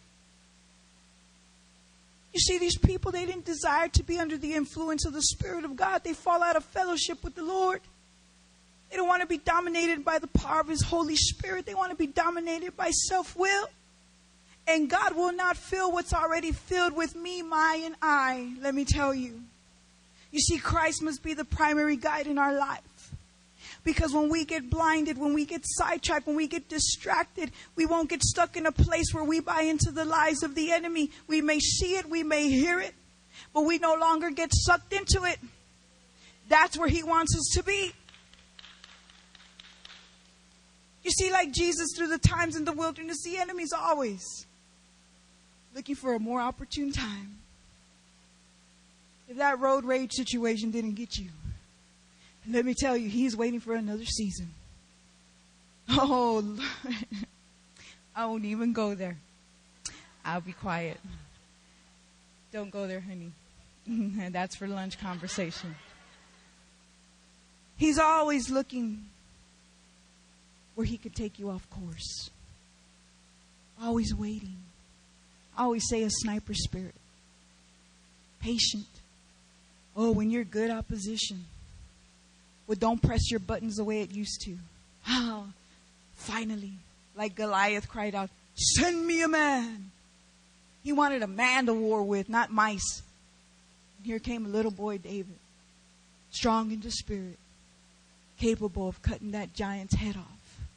You see, these people, they didn't desire to be under the influence of the Spirit of God. They fall out of fellowship with the Lord. They don't want to be dominated by the power of His Holy Spirit. They want to be dominated by self-will. And God will not fill what's already filled with me, my, and I. Let me tell you. You see, Christ must be the primary guide in our life. Because when we get blinded, when we get sidetracked, when we get distracted, we won't get stuck in a place where we buy into the lies of the enemy. We may see it, we may hear it, but we no longer get sucked into it. That's where He wants us to be. You see, like Jesus through the times in the wilderness, the enemy's always looking for a more opportune time. If that road rage situation didn't get you, let me tell you, He's waiting for another season. Oh, Lord. I won't even go there. I'll be quiet. Don't go there, honey. That's for lunch conversation. He's always looking where He could take you off course. Always waiting. I always say a sniper spirit. patient. Oh, when you're good opposition. Well, don't press your buttons the way it used to. Oh, finally, like Goliath cried out, send me a man. He wanted a man to war with, not mice. And here came a little boy, David, strong in the spirit, capable of cutting that giant's head off.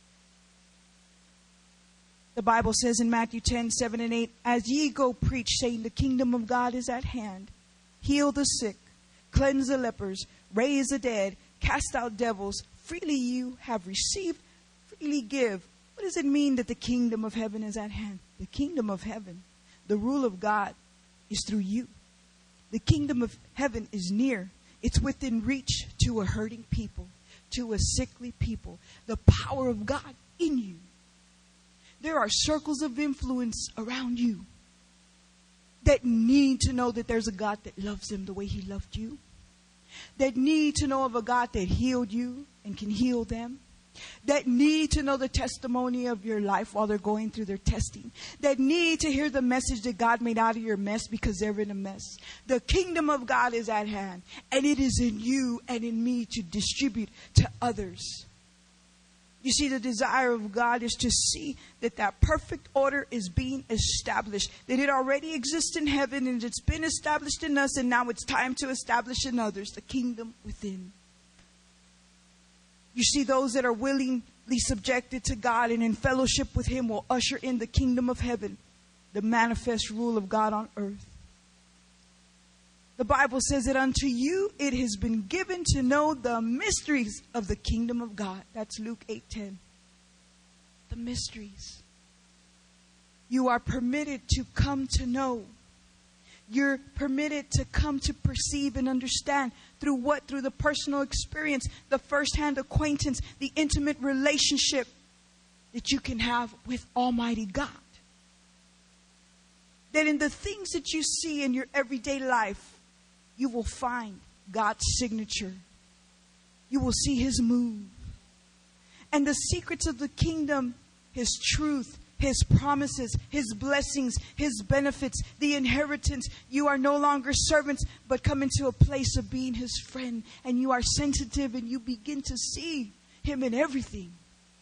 The Bible says in Matthew 10:7-8, as ye go preach, saying the kingdom of God is at hand. Heal the sick, cleanse the lepers, raise the dead, cast out devils. Freely you have received, freely give. What does it mean that the kingdom of heaven is at hand? The kingdom of heaven, the rule of God, is through you. The kingdom of heaven is near. It's within reach to a hurting people, to a sickly people. The power of God in you. There are circles of influence around you that need to know that there's a God that loves them the way He loved you. That need to know of a God that healed you and can heal them. That need to know the testimony of your life while they're going through their testing. That need to hear the message that God made out of your mess because they're in a mess. The kingdom of God is at hand, and it is in you and in me to distribute to others. You see, the desire of God is to see that that perfect order is being established. That it already exists in heaven and it's been established in us, and now it's time to establish in others the kingdom within. You see, those that are willingly subjected to God and in fellowship with Him will usher in the kingdom of heaven, the manifest rule of God on earth. The Bible says that unto you it has been given to know the mysteries of the kingdom of God. That's Luke 8:10. The mysteries. You are permitted to come to know. You're permitted to come to perceive and understand. Through what? Through the personal experience, the first-hand acquaintance, the intimate relationship that you can have with Almighty God. That in the things that you see in your everyday life, you will find God's signature. You will see His move. And the secrets of the kingdom, His truth, His promises, His blessings, His benefits, the inheritance. You are no longer servants, but come into a place of being His friend. And you are sensitive and you begin to see Him in everything.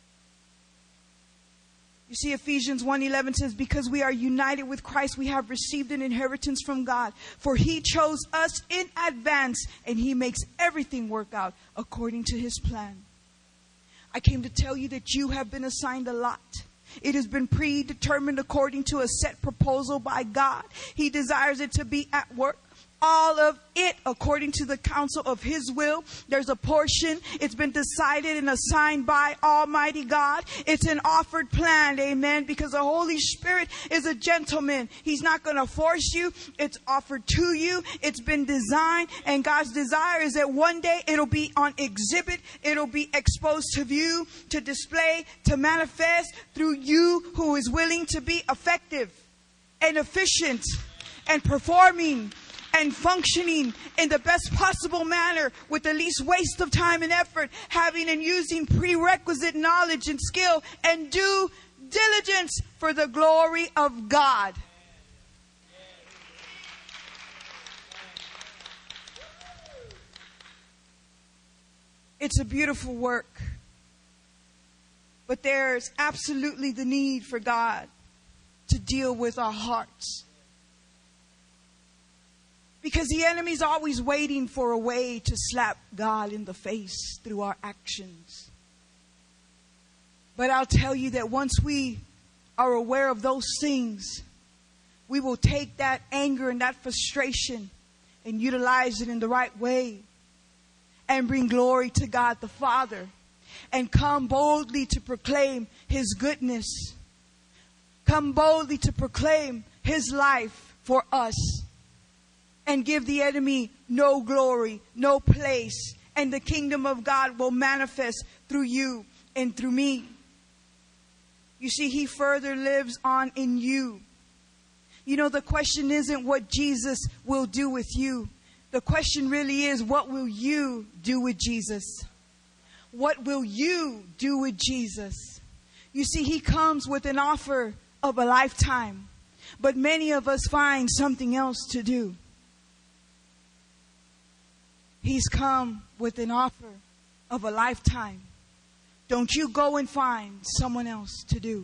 You see, Ephesians 1:11 says, because we are united with Christ, we have received an inheritance from God. For He chose us in advance, and He makes everything work out according to His plan. I came to tell you that you have been assigned a lot. It has been predetermined according to a set proposal by God. He desires it to be at work. All of it according to the counsel of His will. There's a portion. It's been decided and assigned by Almighty God. It's an offered plan. Amen. Because the Holy Spirit is a gentleman. He's not going to force you. It's offered to you. It's been designed. And God's desire is that one day it'll be on exhibit. It'll be exposed to view, to display, to manifest through you who is willing to be effective and efficient and performing and functioning in the best possible manner with the least waste of time and effort, having and using prerequisite knowledge and skill and due diligence for the glory of God. It's a beautiful work, but there's absolutely the need for God to deal with our hearts. Because the enemy's always waiting for a way to slap God in the face through our actions. But I'll tell you that once we are aware of those things, we will take that anger and that frustration and utilize it in the right way and bring glory to God the Father and come boldly to proclaim His goodness. Come boldly to proclaim His life for us. And give the enemy no glory, no place. And the kingdom of God will manifest through you and through me. You see, He further lives on in you. You know, the question isn't what Jesus will do with you. The question really is, what will you do with Jesus? What will you do with Jesus? You see, He comes with an offer of a lifetime. But many of us find something else to do. He's come with an offer of a lifetime. Don't you go and find someone else to do.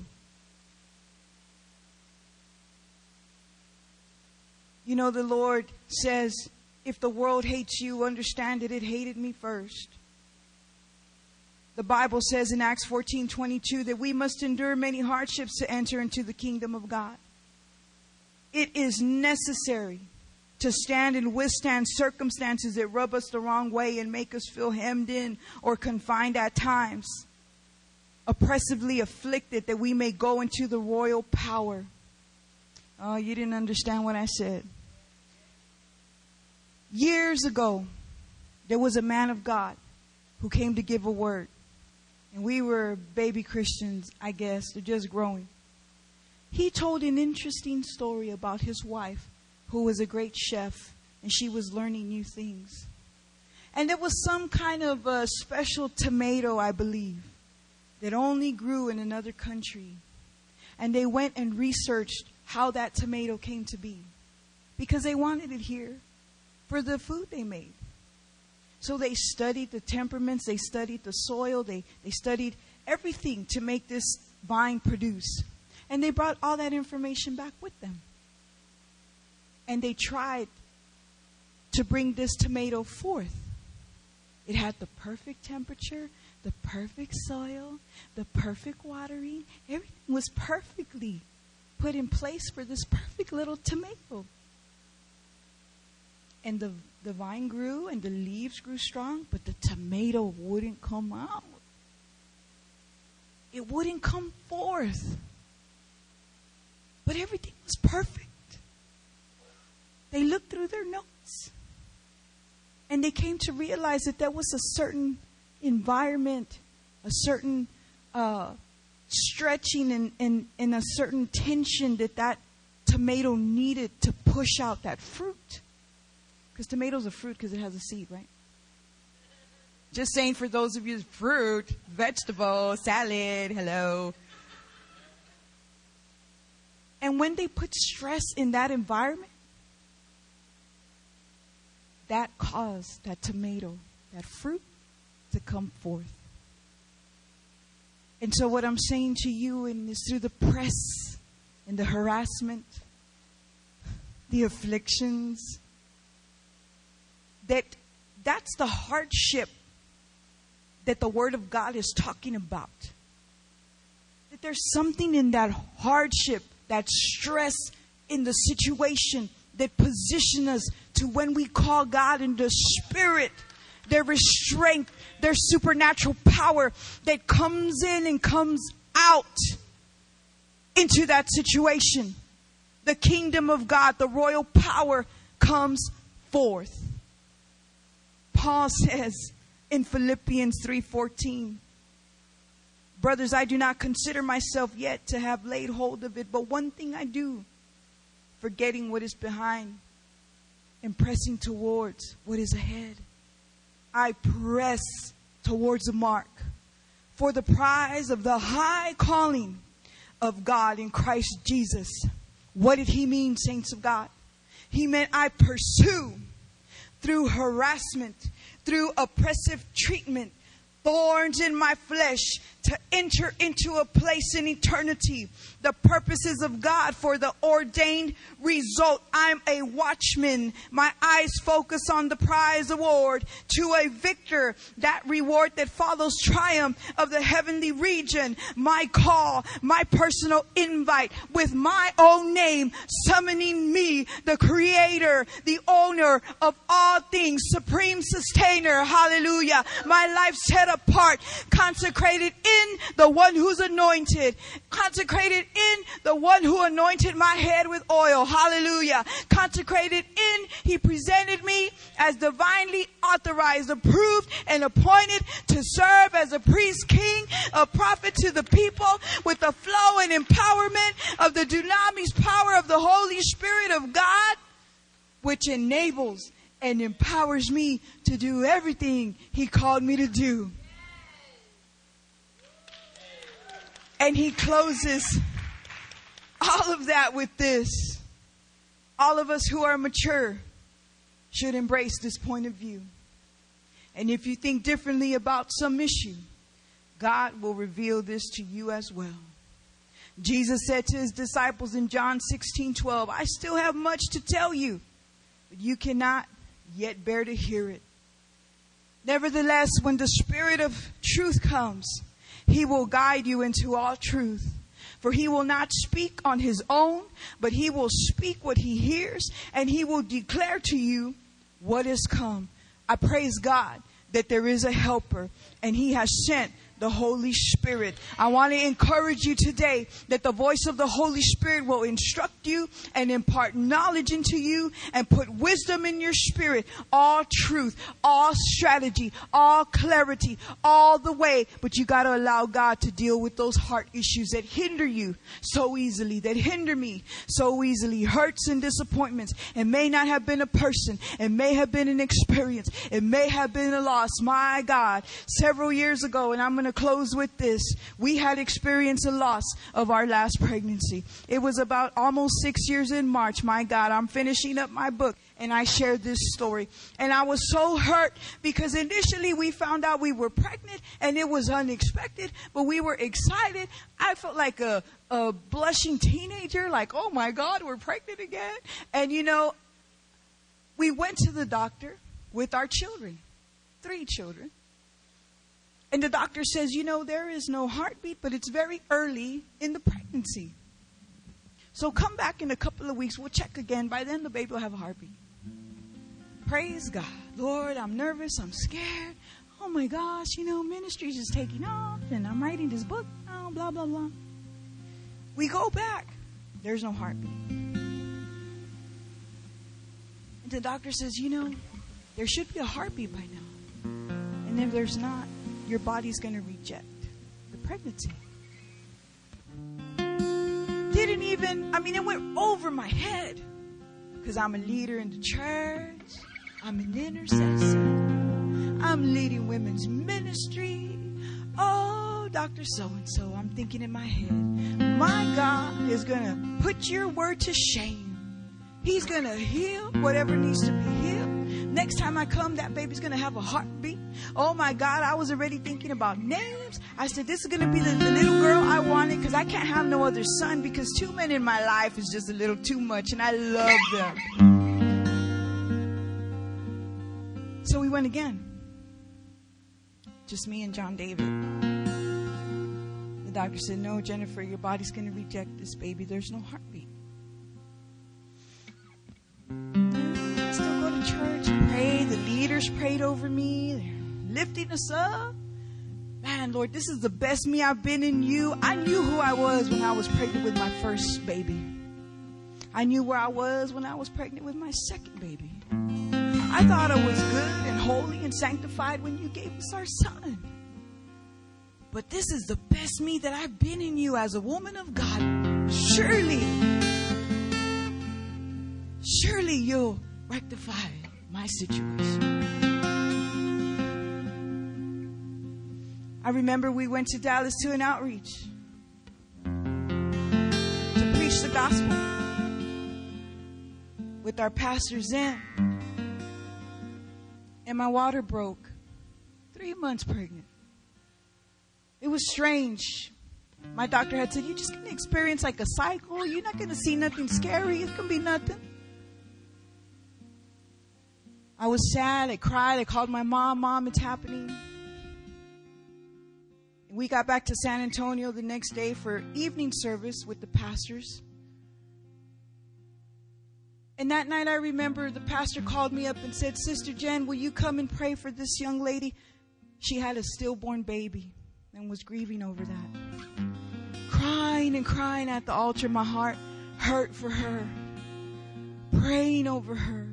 You know, the Lord says, if the world hates you, understand that it hated me first. The Bible says in Acts 14:22 that we must endure many hardships to enter into the kingdom of God. It is necessary to stand and withstand circumstances that rub us the wrong way and make us feel hemmed in or confined at times, oppressively afflicted, that we may go into the royal power. Oh, you didn't understand what I said. Years ago, there was a man of God who came to give a word. And we were baby Christians, I guess. They're just growing. He told an interesting story about his wife, who was a great chef, and she was learning new things. And there was some kind of a special tomato, I believe, that only grew in another country. And they went and researched how that tomato came to be, because they wanted it here for the food they made. So they studied the temperaments, they studied the soil, they studied everything to make this vine produce. And they brought all that information back with them. And they tried to bring this tomato forth. It had the perfect temperature, the perfect soil, the perfect watering. Everything was perfectly put in place for this perfect little tomato. And the vine grew and the leaves grew strong, but the tomato wouldn't come out. It wouldn't come forth. But everything was perfect. They looked through their notes and they came to realize that there was a certain environment, a certain stretching and a certain tension that tomato needed to push out that fruit. Because tomato's a fruit because it has a seed, right? Just saying, for those of you, fruit, vegetable, salad, hello. And when they put stress in that environment, that caused that tomato, that fruit, to come forth. And so what I'm saying to you is through the press and the harassment, the afflictions, that's the hardship that the Word of God is talking about. That there's something in that hardship, that stress in the situation that position us to, when we call God in the Spirit, there is strength, there's supernatural power that comes in and comes out into that situation. The kingdom of God, the royal power comes forth. Paul says in Philippians 3:14, brothers, I do not consider myself yet to have laid hold of it, but one thing I do, forgetting what is behind and pressing towards what is ahead. I press towards the mark for the prize of the high calling of God in Christ Jesus. What did he mean, saints of God? He meant I pursue through harassment, through oppressive treatment, thorns in my flesh, to enter into a place in eternity, the purposes of God for the ordained result. I'm a watchman. My eyes focus on the prize award, to a victor, that reward that follows triumph of the heavenly region. My call, my personal invite with my own name, summoning me, the creator, the owner of all things, supreme sustainer. Hallelujah. My life set apart, consecrated in the one who's anointed, consecrated in the one who anointed my head with oil. Hallelujah. Consecrated in, he presented me as divinely authorized, approved, and appointed to serve as a priest, king, a prophet to the people, with the flow and empowerment of the dunamis power of the Holy Spirit of God, which enables and empowers me to do everything he called me to do. And he closes all of that with this. All of us who are mature should embrace this point of view. And if you think differently about some issue, God will reveal this to you as well. Jesus said to his disciples in John 16:12, I still have much to tell you, but you cannot yet bear to hear it. Nevertheless, when the Spirit of truth comes, he will guide you into all truth. For he will not speak on his own, but he will speak what he hears, and he will declare to you what is come. I praise God that there is a helper, and he has sent the Holy Spirit. I want to encourage you today that the voice of the Holy Spirit will instruct you and impart knowledge into you and put wisdom in your spirit. All truth, all strategy, all clarity, all the way. But you got to allow God to deal with those heart issues that hinder you so easily, that hinder me so easily. Hurts and disappointments. It may not have been a person. It may have been an experience. It may have been a loss. My God, several years ago, and I'm going to close with this. We had experienced a loss of our last pregnancy. It was about almost 6 years in March. My God, I'm finishing up my book and I shared this story. And I was so hurt because initially we found out we were pregnant and it was unexpected, but we were excited. I felt like a blushing teenager, like, oh my God, we're pregnant again. And you know, we went to the doctor with our children, 3 children. And the doctor says, you know, there is no heartbeat, but it's very early in the pregnancy. So come back in a couple of weeks. We'll check again. By then, the baby will have a heartbeat. Praise God. Lord, I'm nervous. I'm scared. Oh, my gosh, you know, ministry is just taking off. And I'm writing this book now, blah, blah, blah. We go back. There's no heartbeat. And the doctor says, you know, there should be a heartbeat by now. And if there's not, your body's going to reject the pregnancy. It went over my head. Because I'm a leader in the church. I'm an intercessor. I'm leading women's ministry. Oh, Dr. So-and-so, I'm thinking in my head, my God is going to put your word to shame. He's going to heal whatever needs to be healed. Next time I come, that baby's going to have a heartbeat. Oh my God, I was already thinking about names. I said, this is going to be the little girl I wanted because I can't have no other son because 2 men in my life is just a little too much and I love them. So we went again. Just me and John David. The doctor said, no, Jennifer, your body's going to reject this baby. There's no heartbeat. Still go to church, pray. The leaders prayed over me. They're lifting us up. Man, Lord, this is the best me I've been in you. I knew who I was when I was pregnant with my first baby. I knew where I was when I was pregnant with my second baby. I thought I was good and holy and sanctified when you gave us our son. But this is the best me that I've been in you as a woman of God. Surely you'll rectify my situation. I remember we went to Dallas to an outreach to preach the gospel with our pastor Zen. And my water broke. 3 months pregnant. It was strange. My doctor had said, you're just going to experience like a cycle. You're not going to see nothing scary. It's going to be nothing. I was sad. I cried. I called my mom. Mom, it's happening. We got back to San Antonio the next day for evening service with the pastors. And that night I remember the pastor called me up and said, Sister Jen, will you come and pray for this young lady? She had a stillborn baby and was grieving over that. Crying and crying at the altar, my heart hurt for her. Praying over her.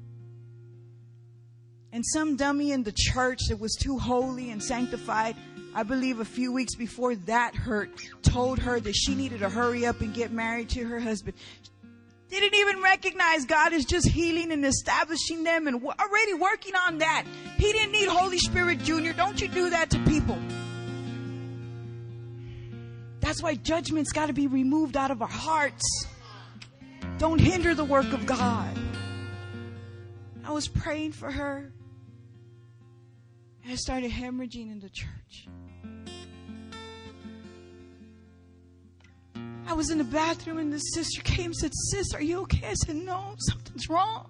And some dummy in the church that was too holy and sanctified, I believe a few weeks before that hurt, told her that she needed to hurry up and get married to her husband. Didn't even recognize God is just healing and establishing them and already working on that. He didn't need Holy Spirit Jr. Don't you do that to people. That's why judgment's got to be removed out of our hearts. Don't hinder the work of God. I was praying for her. And I started hemorrhaging in the church. I was in the bathroom and the sister came and said, "Sis, are you okay?" I said, "No, something's wrong."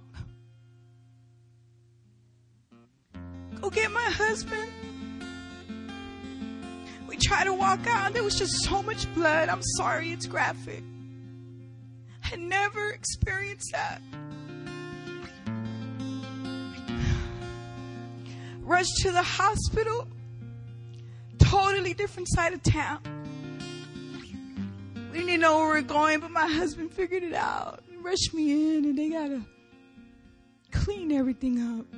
"Go get my husband." We tried to walk out. There was just so much blood. I'm sorry, it's graphic. I never experienced that. Rushed to the hospital. Totally different side of town. We didn't know where we were going, but my husband figured it out. He rushed me in, and they got to clean everything up.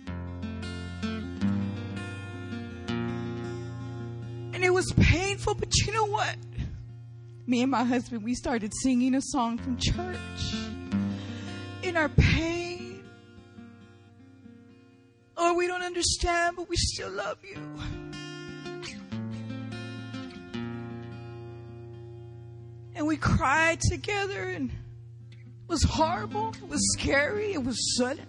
And it was painful, but you know what? Me and my husband, we started singing a song from church. In our pain. Lord, we don't understand, but we still love you. And we cried together, and it was horrible. It was scary. It was sudden.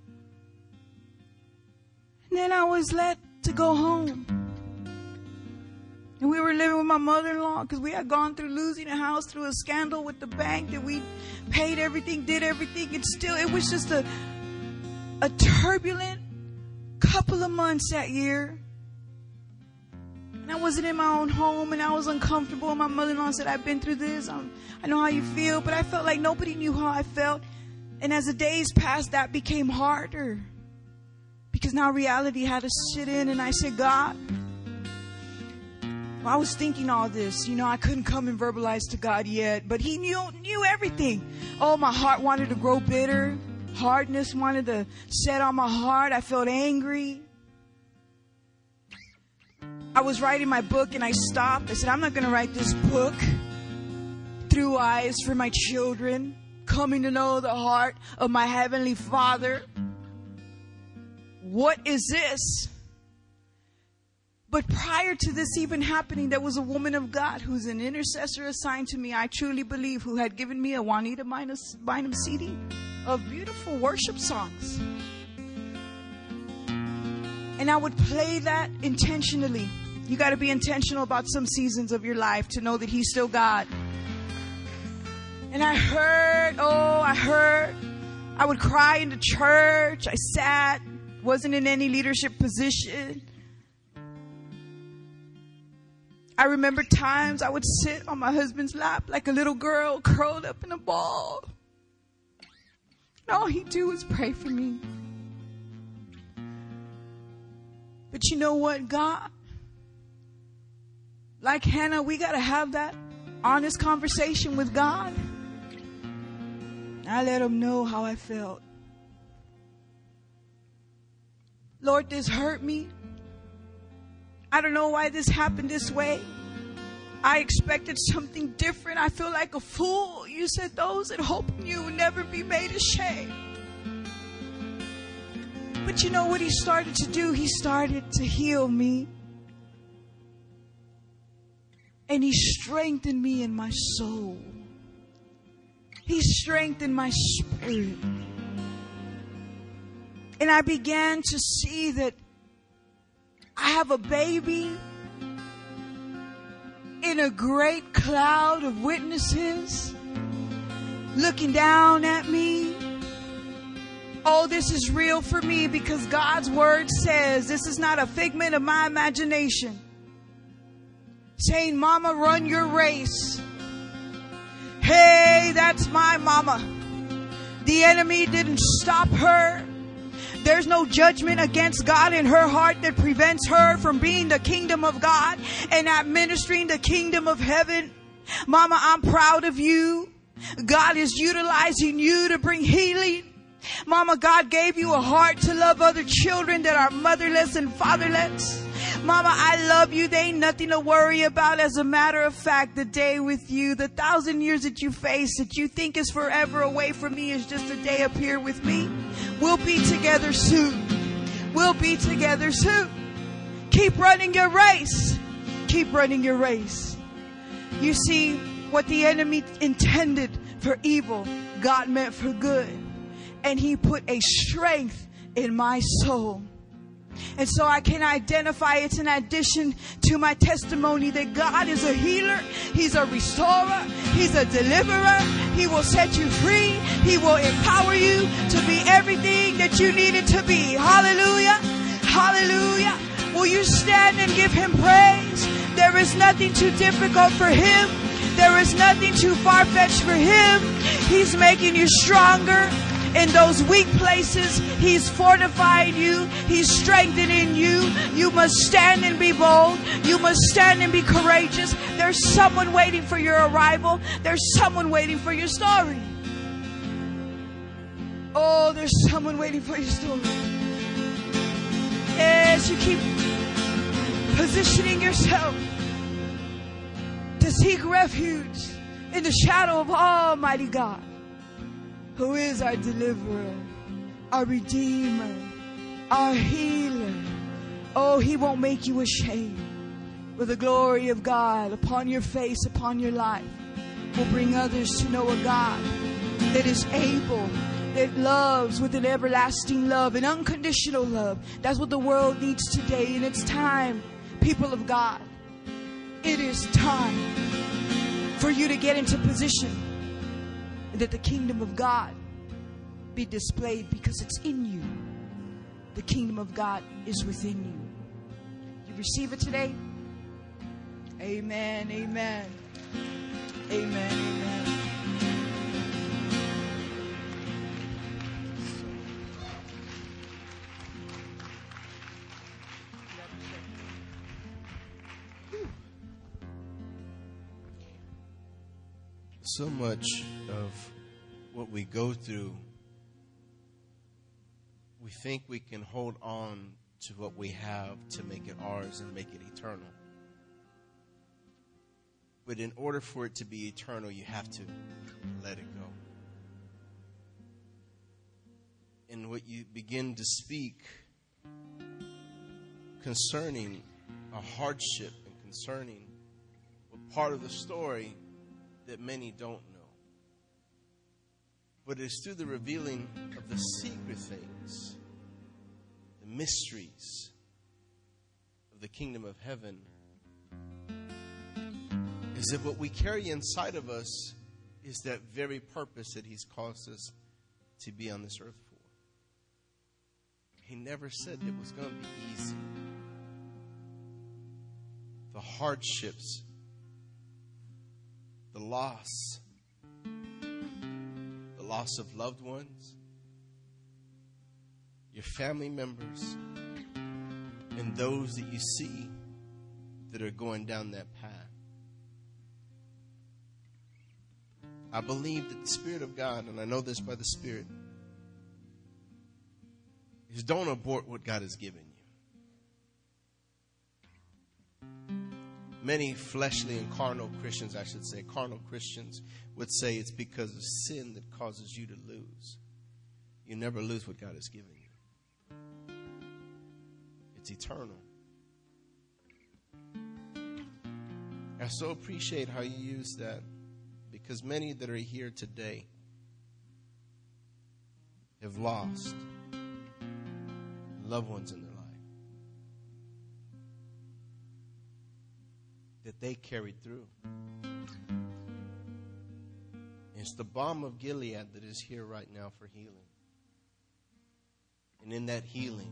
And then I was let to go home. And we were living with my mother-in-law because we had gone through losing a house through a scandal with the bank that we paid everything, did everything. And still, it was just a turbulent couple of months that year. And I wasn't in my own home, and I was uncomfortable. And my mother-in-law said, "I've been through this. I know how you feel." But I felt like nobody knew how I felt. And as the days passed, that became harder. Because now reality had to sit in, and I said, "God," I was thinking all this. I couldn't come and verbalize to God yet. But He knew everything. Oh, my heart wanted to grow bitter. Hardness wanted to set on my heart. I felt angry. I was writing my book and I stopped. I said, "I'm not going to write this book through eyes for my children, coming to know the heart of my Heavenly Father. What is this?" But prior to this even happening, there was a woman of God who's an intercessor assigned to me, I truly believe, who had given me a Juanita Bynum CD of beautiful worship songs. And I would play that intentionally. You got to be intentional about some seasons of your life to know that He's still God. And I heard. I would cry in the church. I sat, wasn't in any leadership position. I remember times I would sit on my husband's lap like a little girl curled up in a ball. And all he'd do was pray for me. But you know what, God? Like Hannah, we got to have that honest conversation with God. I let Him know how I felt. Lord, this hurt me. I don't know why this happened this way. I expected something different. I feel like a fool. You said those that hope in you will never be made ashamed. But you know what He started to do? He started to heal me. And He strengthened me in my soul. He strengthened my spirit. And I began to see that I have a baby in a great cloud of witnesses looking down at me. Oh, this is real for me because God's word says this is not a figment of my imagination. Saying, "Mama, run your race." Hey, that's my mama. The enemy didn't stop her. There's no judgment against God in her heart that prevents her from being the kingdom of God and administering the kingdom of heaven. Mama, I'm proud of you. God is utilizing you to bring healing. Mama, God gave you a heart to love other children that are motherless and fatherless. Mama, I love you. There ain't nothing to worry about. As a matter of fact, the day with you, the 1,000 years that you face, that you think is forever away from me, is just a day up here with me. We'll be together soon. We'll be together soon. Keep running your race. Keep running your race. You see, what the enemy intended for evil, God meant for good. And He put a strength in my soul. And so I can identify it's an addition to my testimony that God is a healer. He's a restorer. He's a deliverer. He will set you free. He will empower you to be everything that you needed to be. Hallelujah. Hallelujah. Will you stand and give Him praise? There is nothing too difficult for Him. There is nothing too far-fetched for Him. He's making you stronger in those weak places. He's fortifying you. He's strengthening you. You must stand and be bold. You must stand and be courageous. There's someone waiting for your arrival. There's someone waiting for your story. Oh, there's someone waiting for your story. As you keep positioning yourself to seek refuge in the shadow of Almighty God, who is our deliverer, our redeemer, our healer. Oh, He won't make you ashamed. With the glory of God upon your face, upon your life, will bring others to know a God that is able, that loves with an everlasting love, an unconditional love. That's what the world needs today. And it's time, people of God, it is time for you to get into position that the kingdom of God be displayed, because it's in you. The kingdom of God is within you. You receive it today? Amen, amen. Amen, amen. So much of what we go through, we think we can hold on to what we have to make it ours and make it eternal. But in order for it to be eternal, you have to let it go. And what you begin to speak concerning a hardship and concerning a part of the story that many don't know. But it's through the revealing of the secret things, the mysteries of the kingdom of heaven, is that what we carry inside of us is that very purpose that He's caused us to be on this earth for. He never said it was going to be easy. The hardships, the loss of loved ones, your family members, and those that you see that are going down that path. I believe that the Spirit of God, and I know this by the Spirit, is don't abort what God has given you. Many fleshly and carnal Christians, I should say, carnal Christians would say it's because of sin that causes you to lose. You never lose what God has given you. It's eternal. I so appreciate how you use that, because many that are here today have lost loved ones in their life that they carried through. It's the balm of Gilead that is here right now for healing. And in that healing,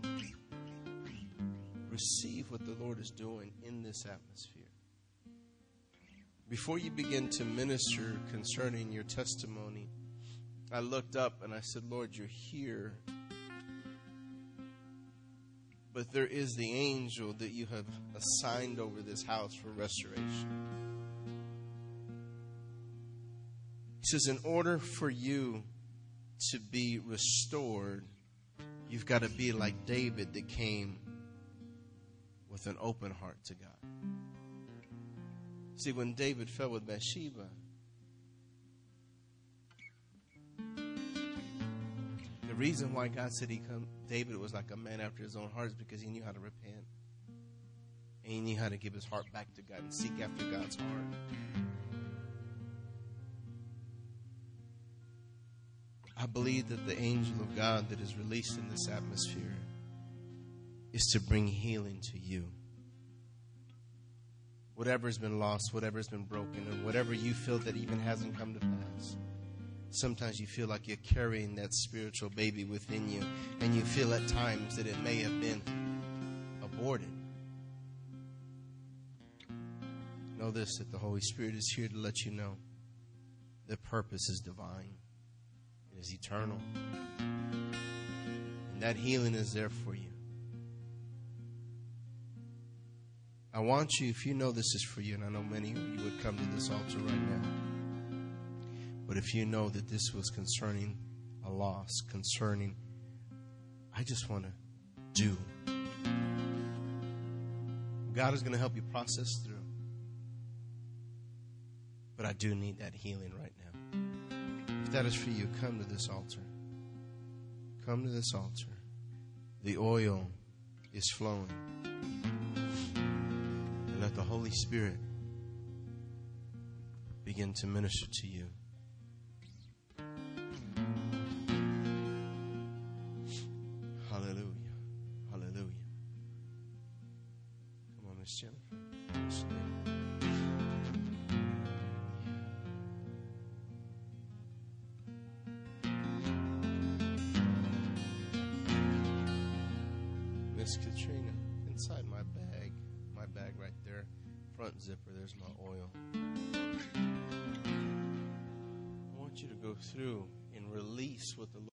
receive what the Lord is doing in this atmosphere. Before you begin to minister concerning your testimony, I looked up and I said, Lord, you're here. But there is the angel that you have assigned over this house for restoration. He says, in order for you to be restored, you've got to be like David that came with an open heart to God. See, when David fell with Bathsheba, the reason why God said David was like a man after his own heart is because he knew how to repent. And he knew how to give his heart back to God and seek after God's heart. I believe that the angel of God that is released in this atmosphere is to bring healing to you. Whatever has been lost, whatever has been broken, and whatever you feel that even hasn't come to pass. Sometimes you feel like you're carrying that spiritual baby within you, and you feel at times that it may have been aborted. Know this, that the Holy Spirit is here to let you know that purpose is divine. It is eternal. And that healing is there for you. I want you, if you know this is for you, and I know many of you would come to this altar right now, but if you know that this was concerning a loss, concerning, I just want to do. God is going to help you process through. But I do need that healing right now. If that is for you, come to this altar. Come to this altar. The oil is flowing. And let the Holy Spirit begin to minister to you. Hallelujah. Hallelujah. Come on, Miss Jennifer. Stand. Miss Katrina, inside my bag right there, front zipper, there's my oil. I want you to go through and release what the Lord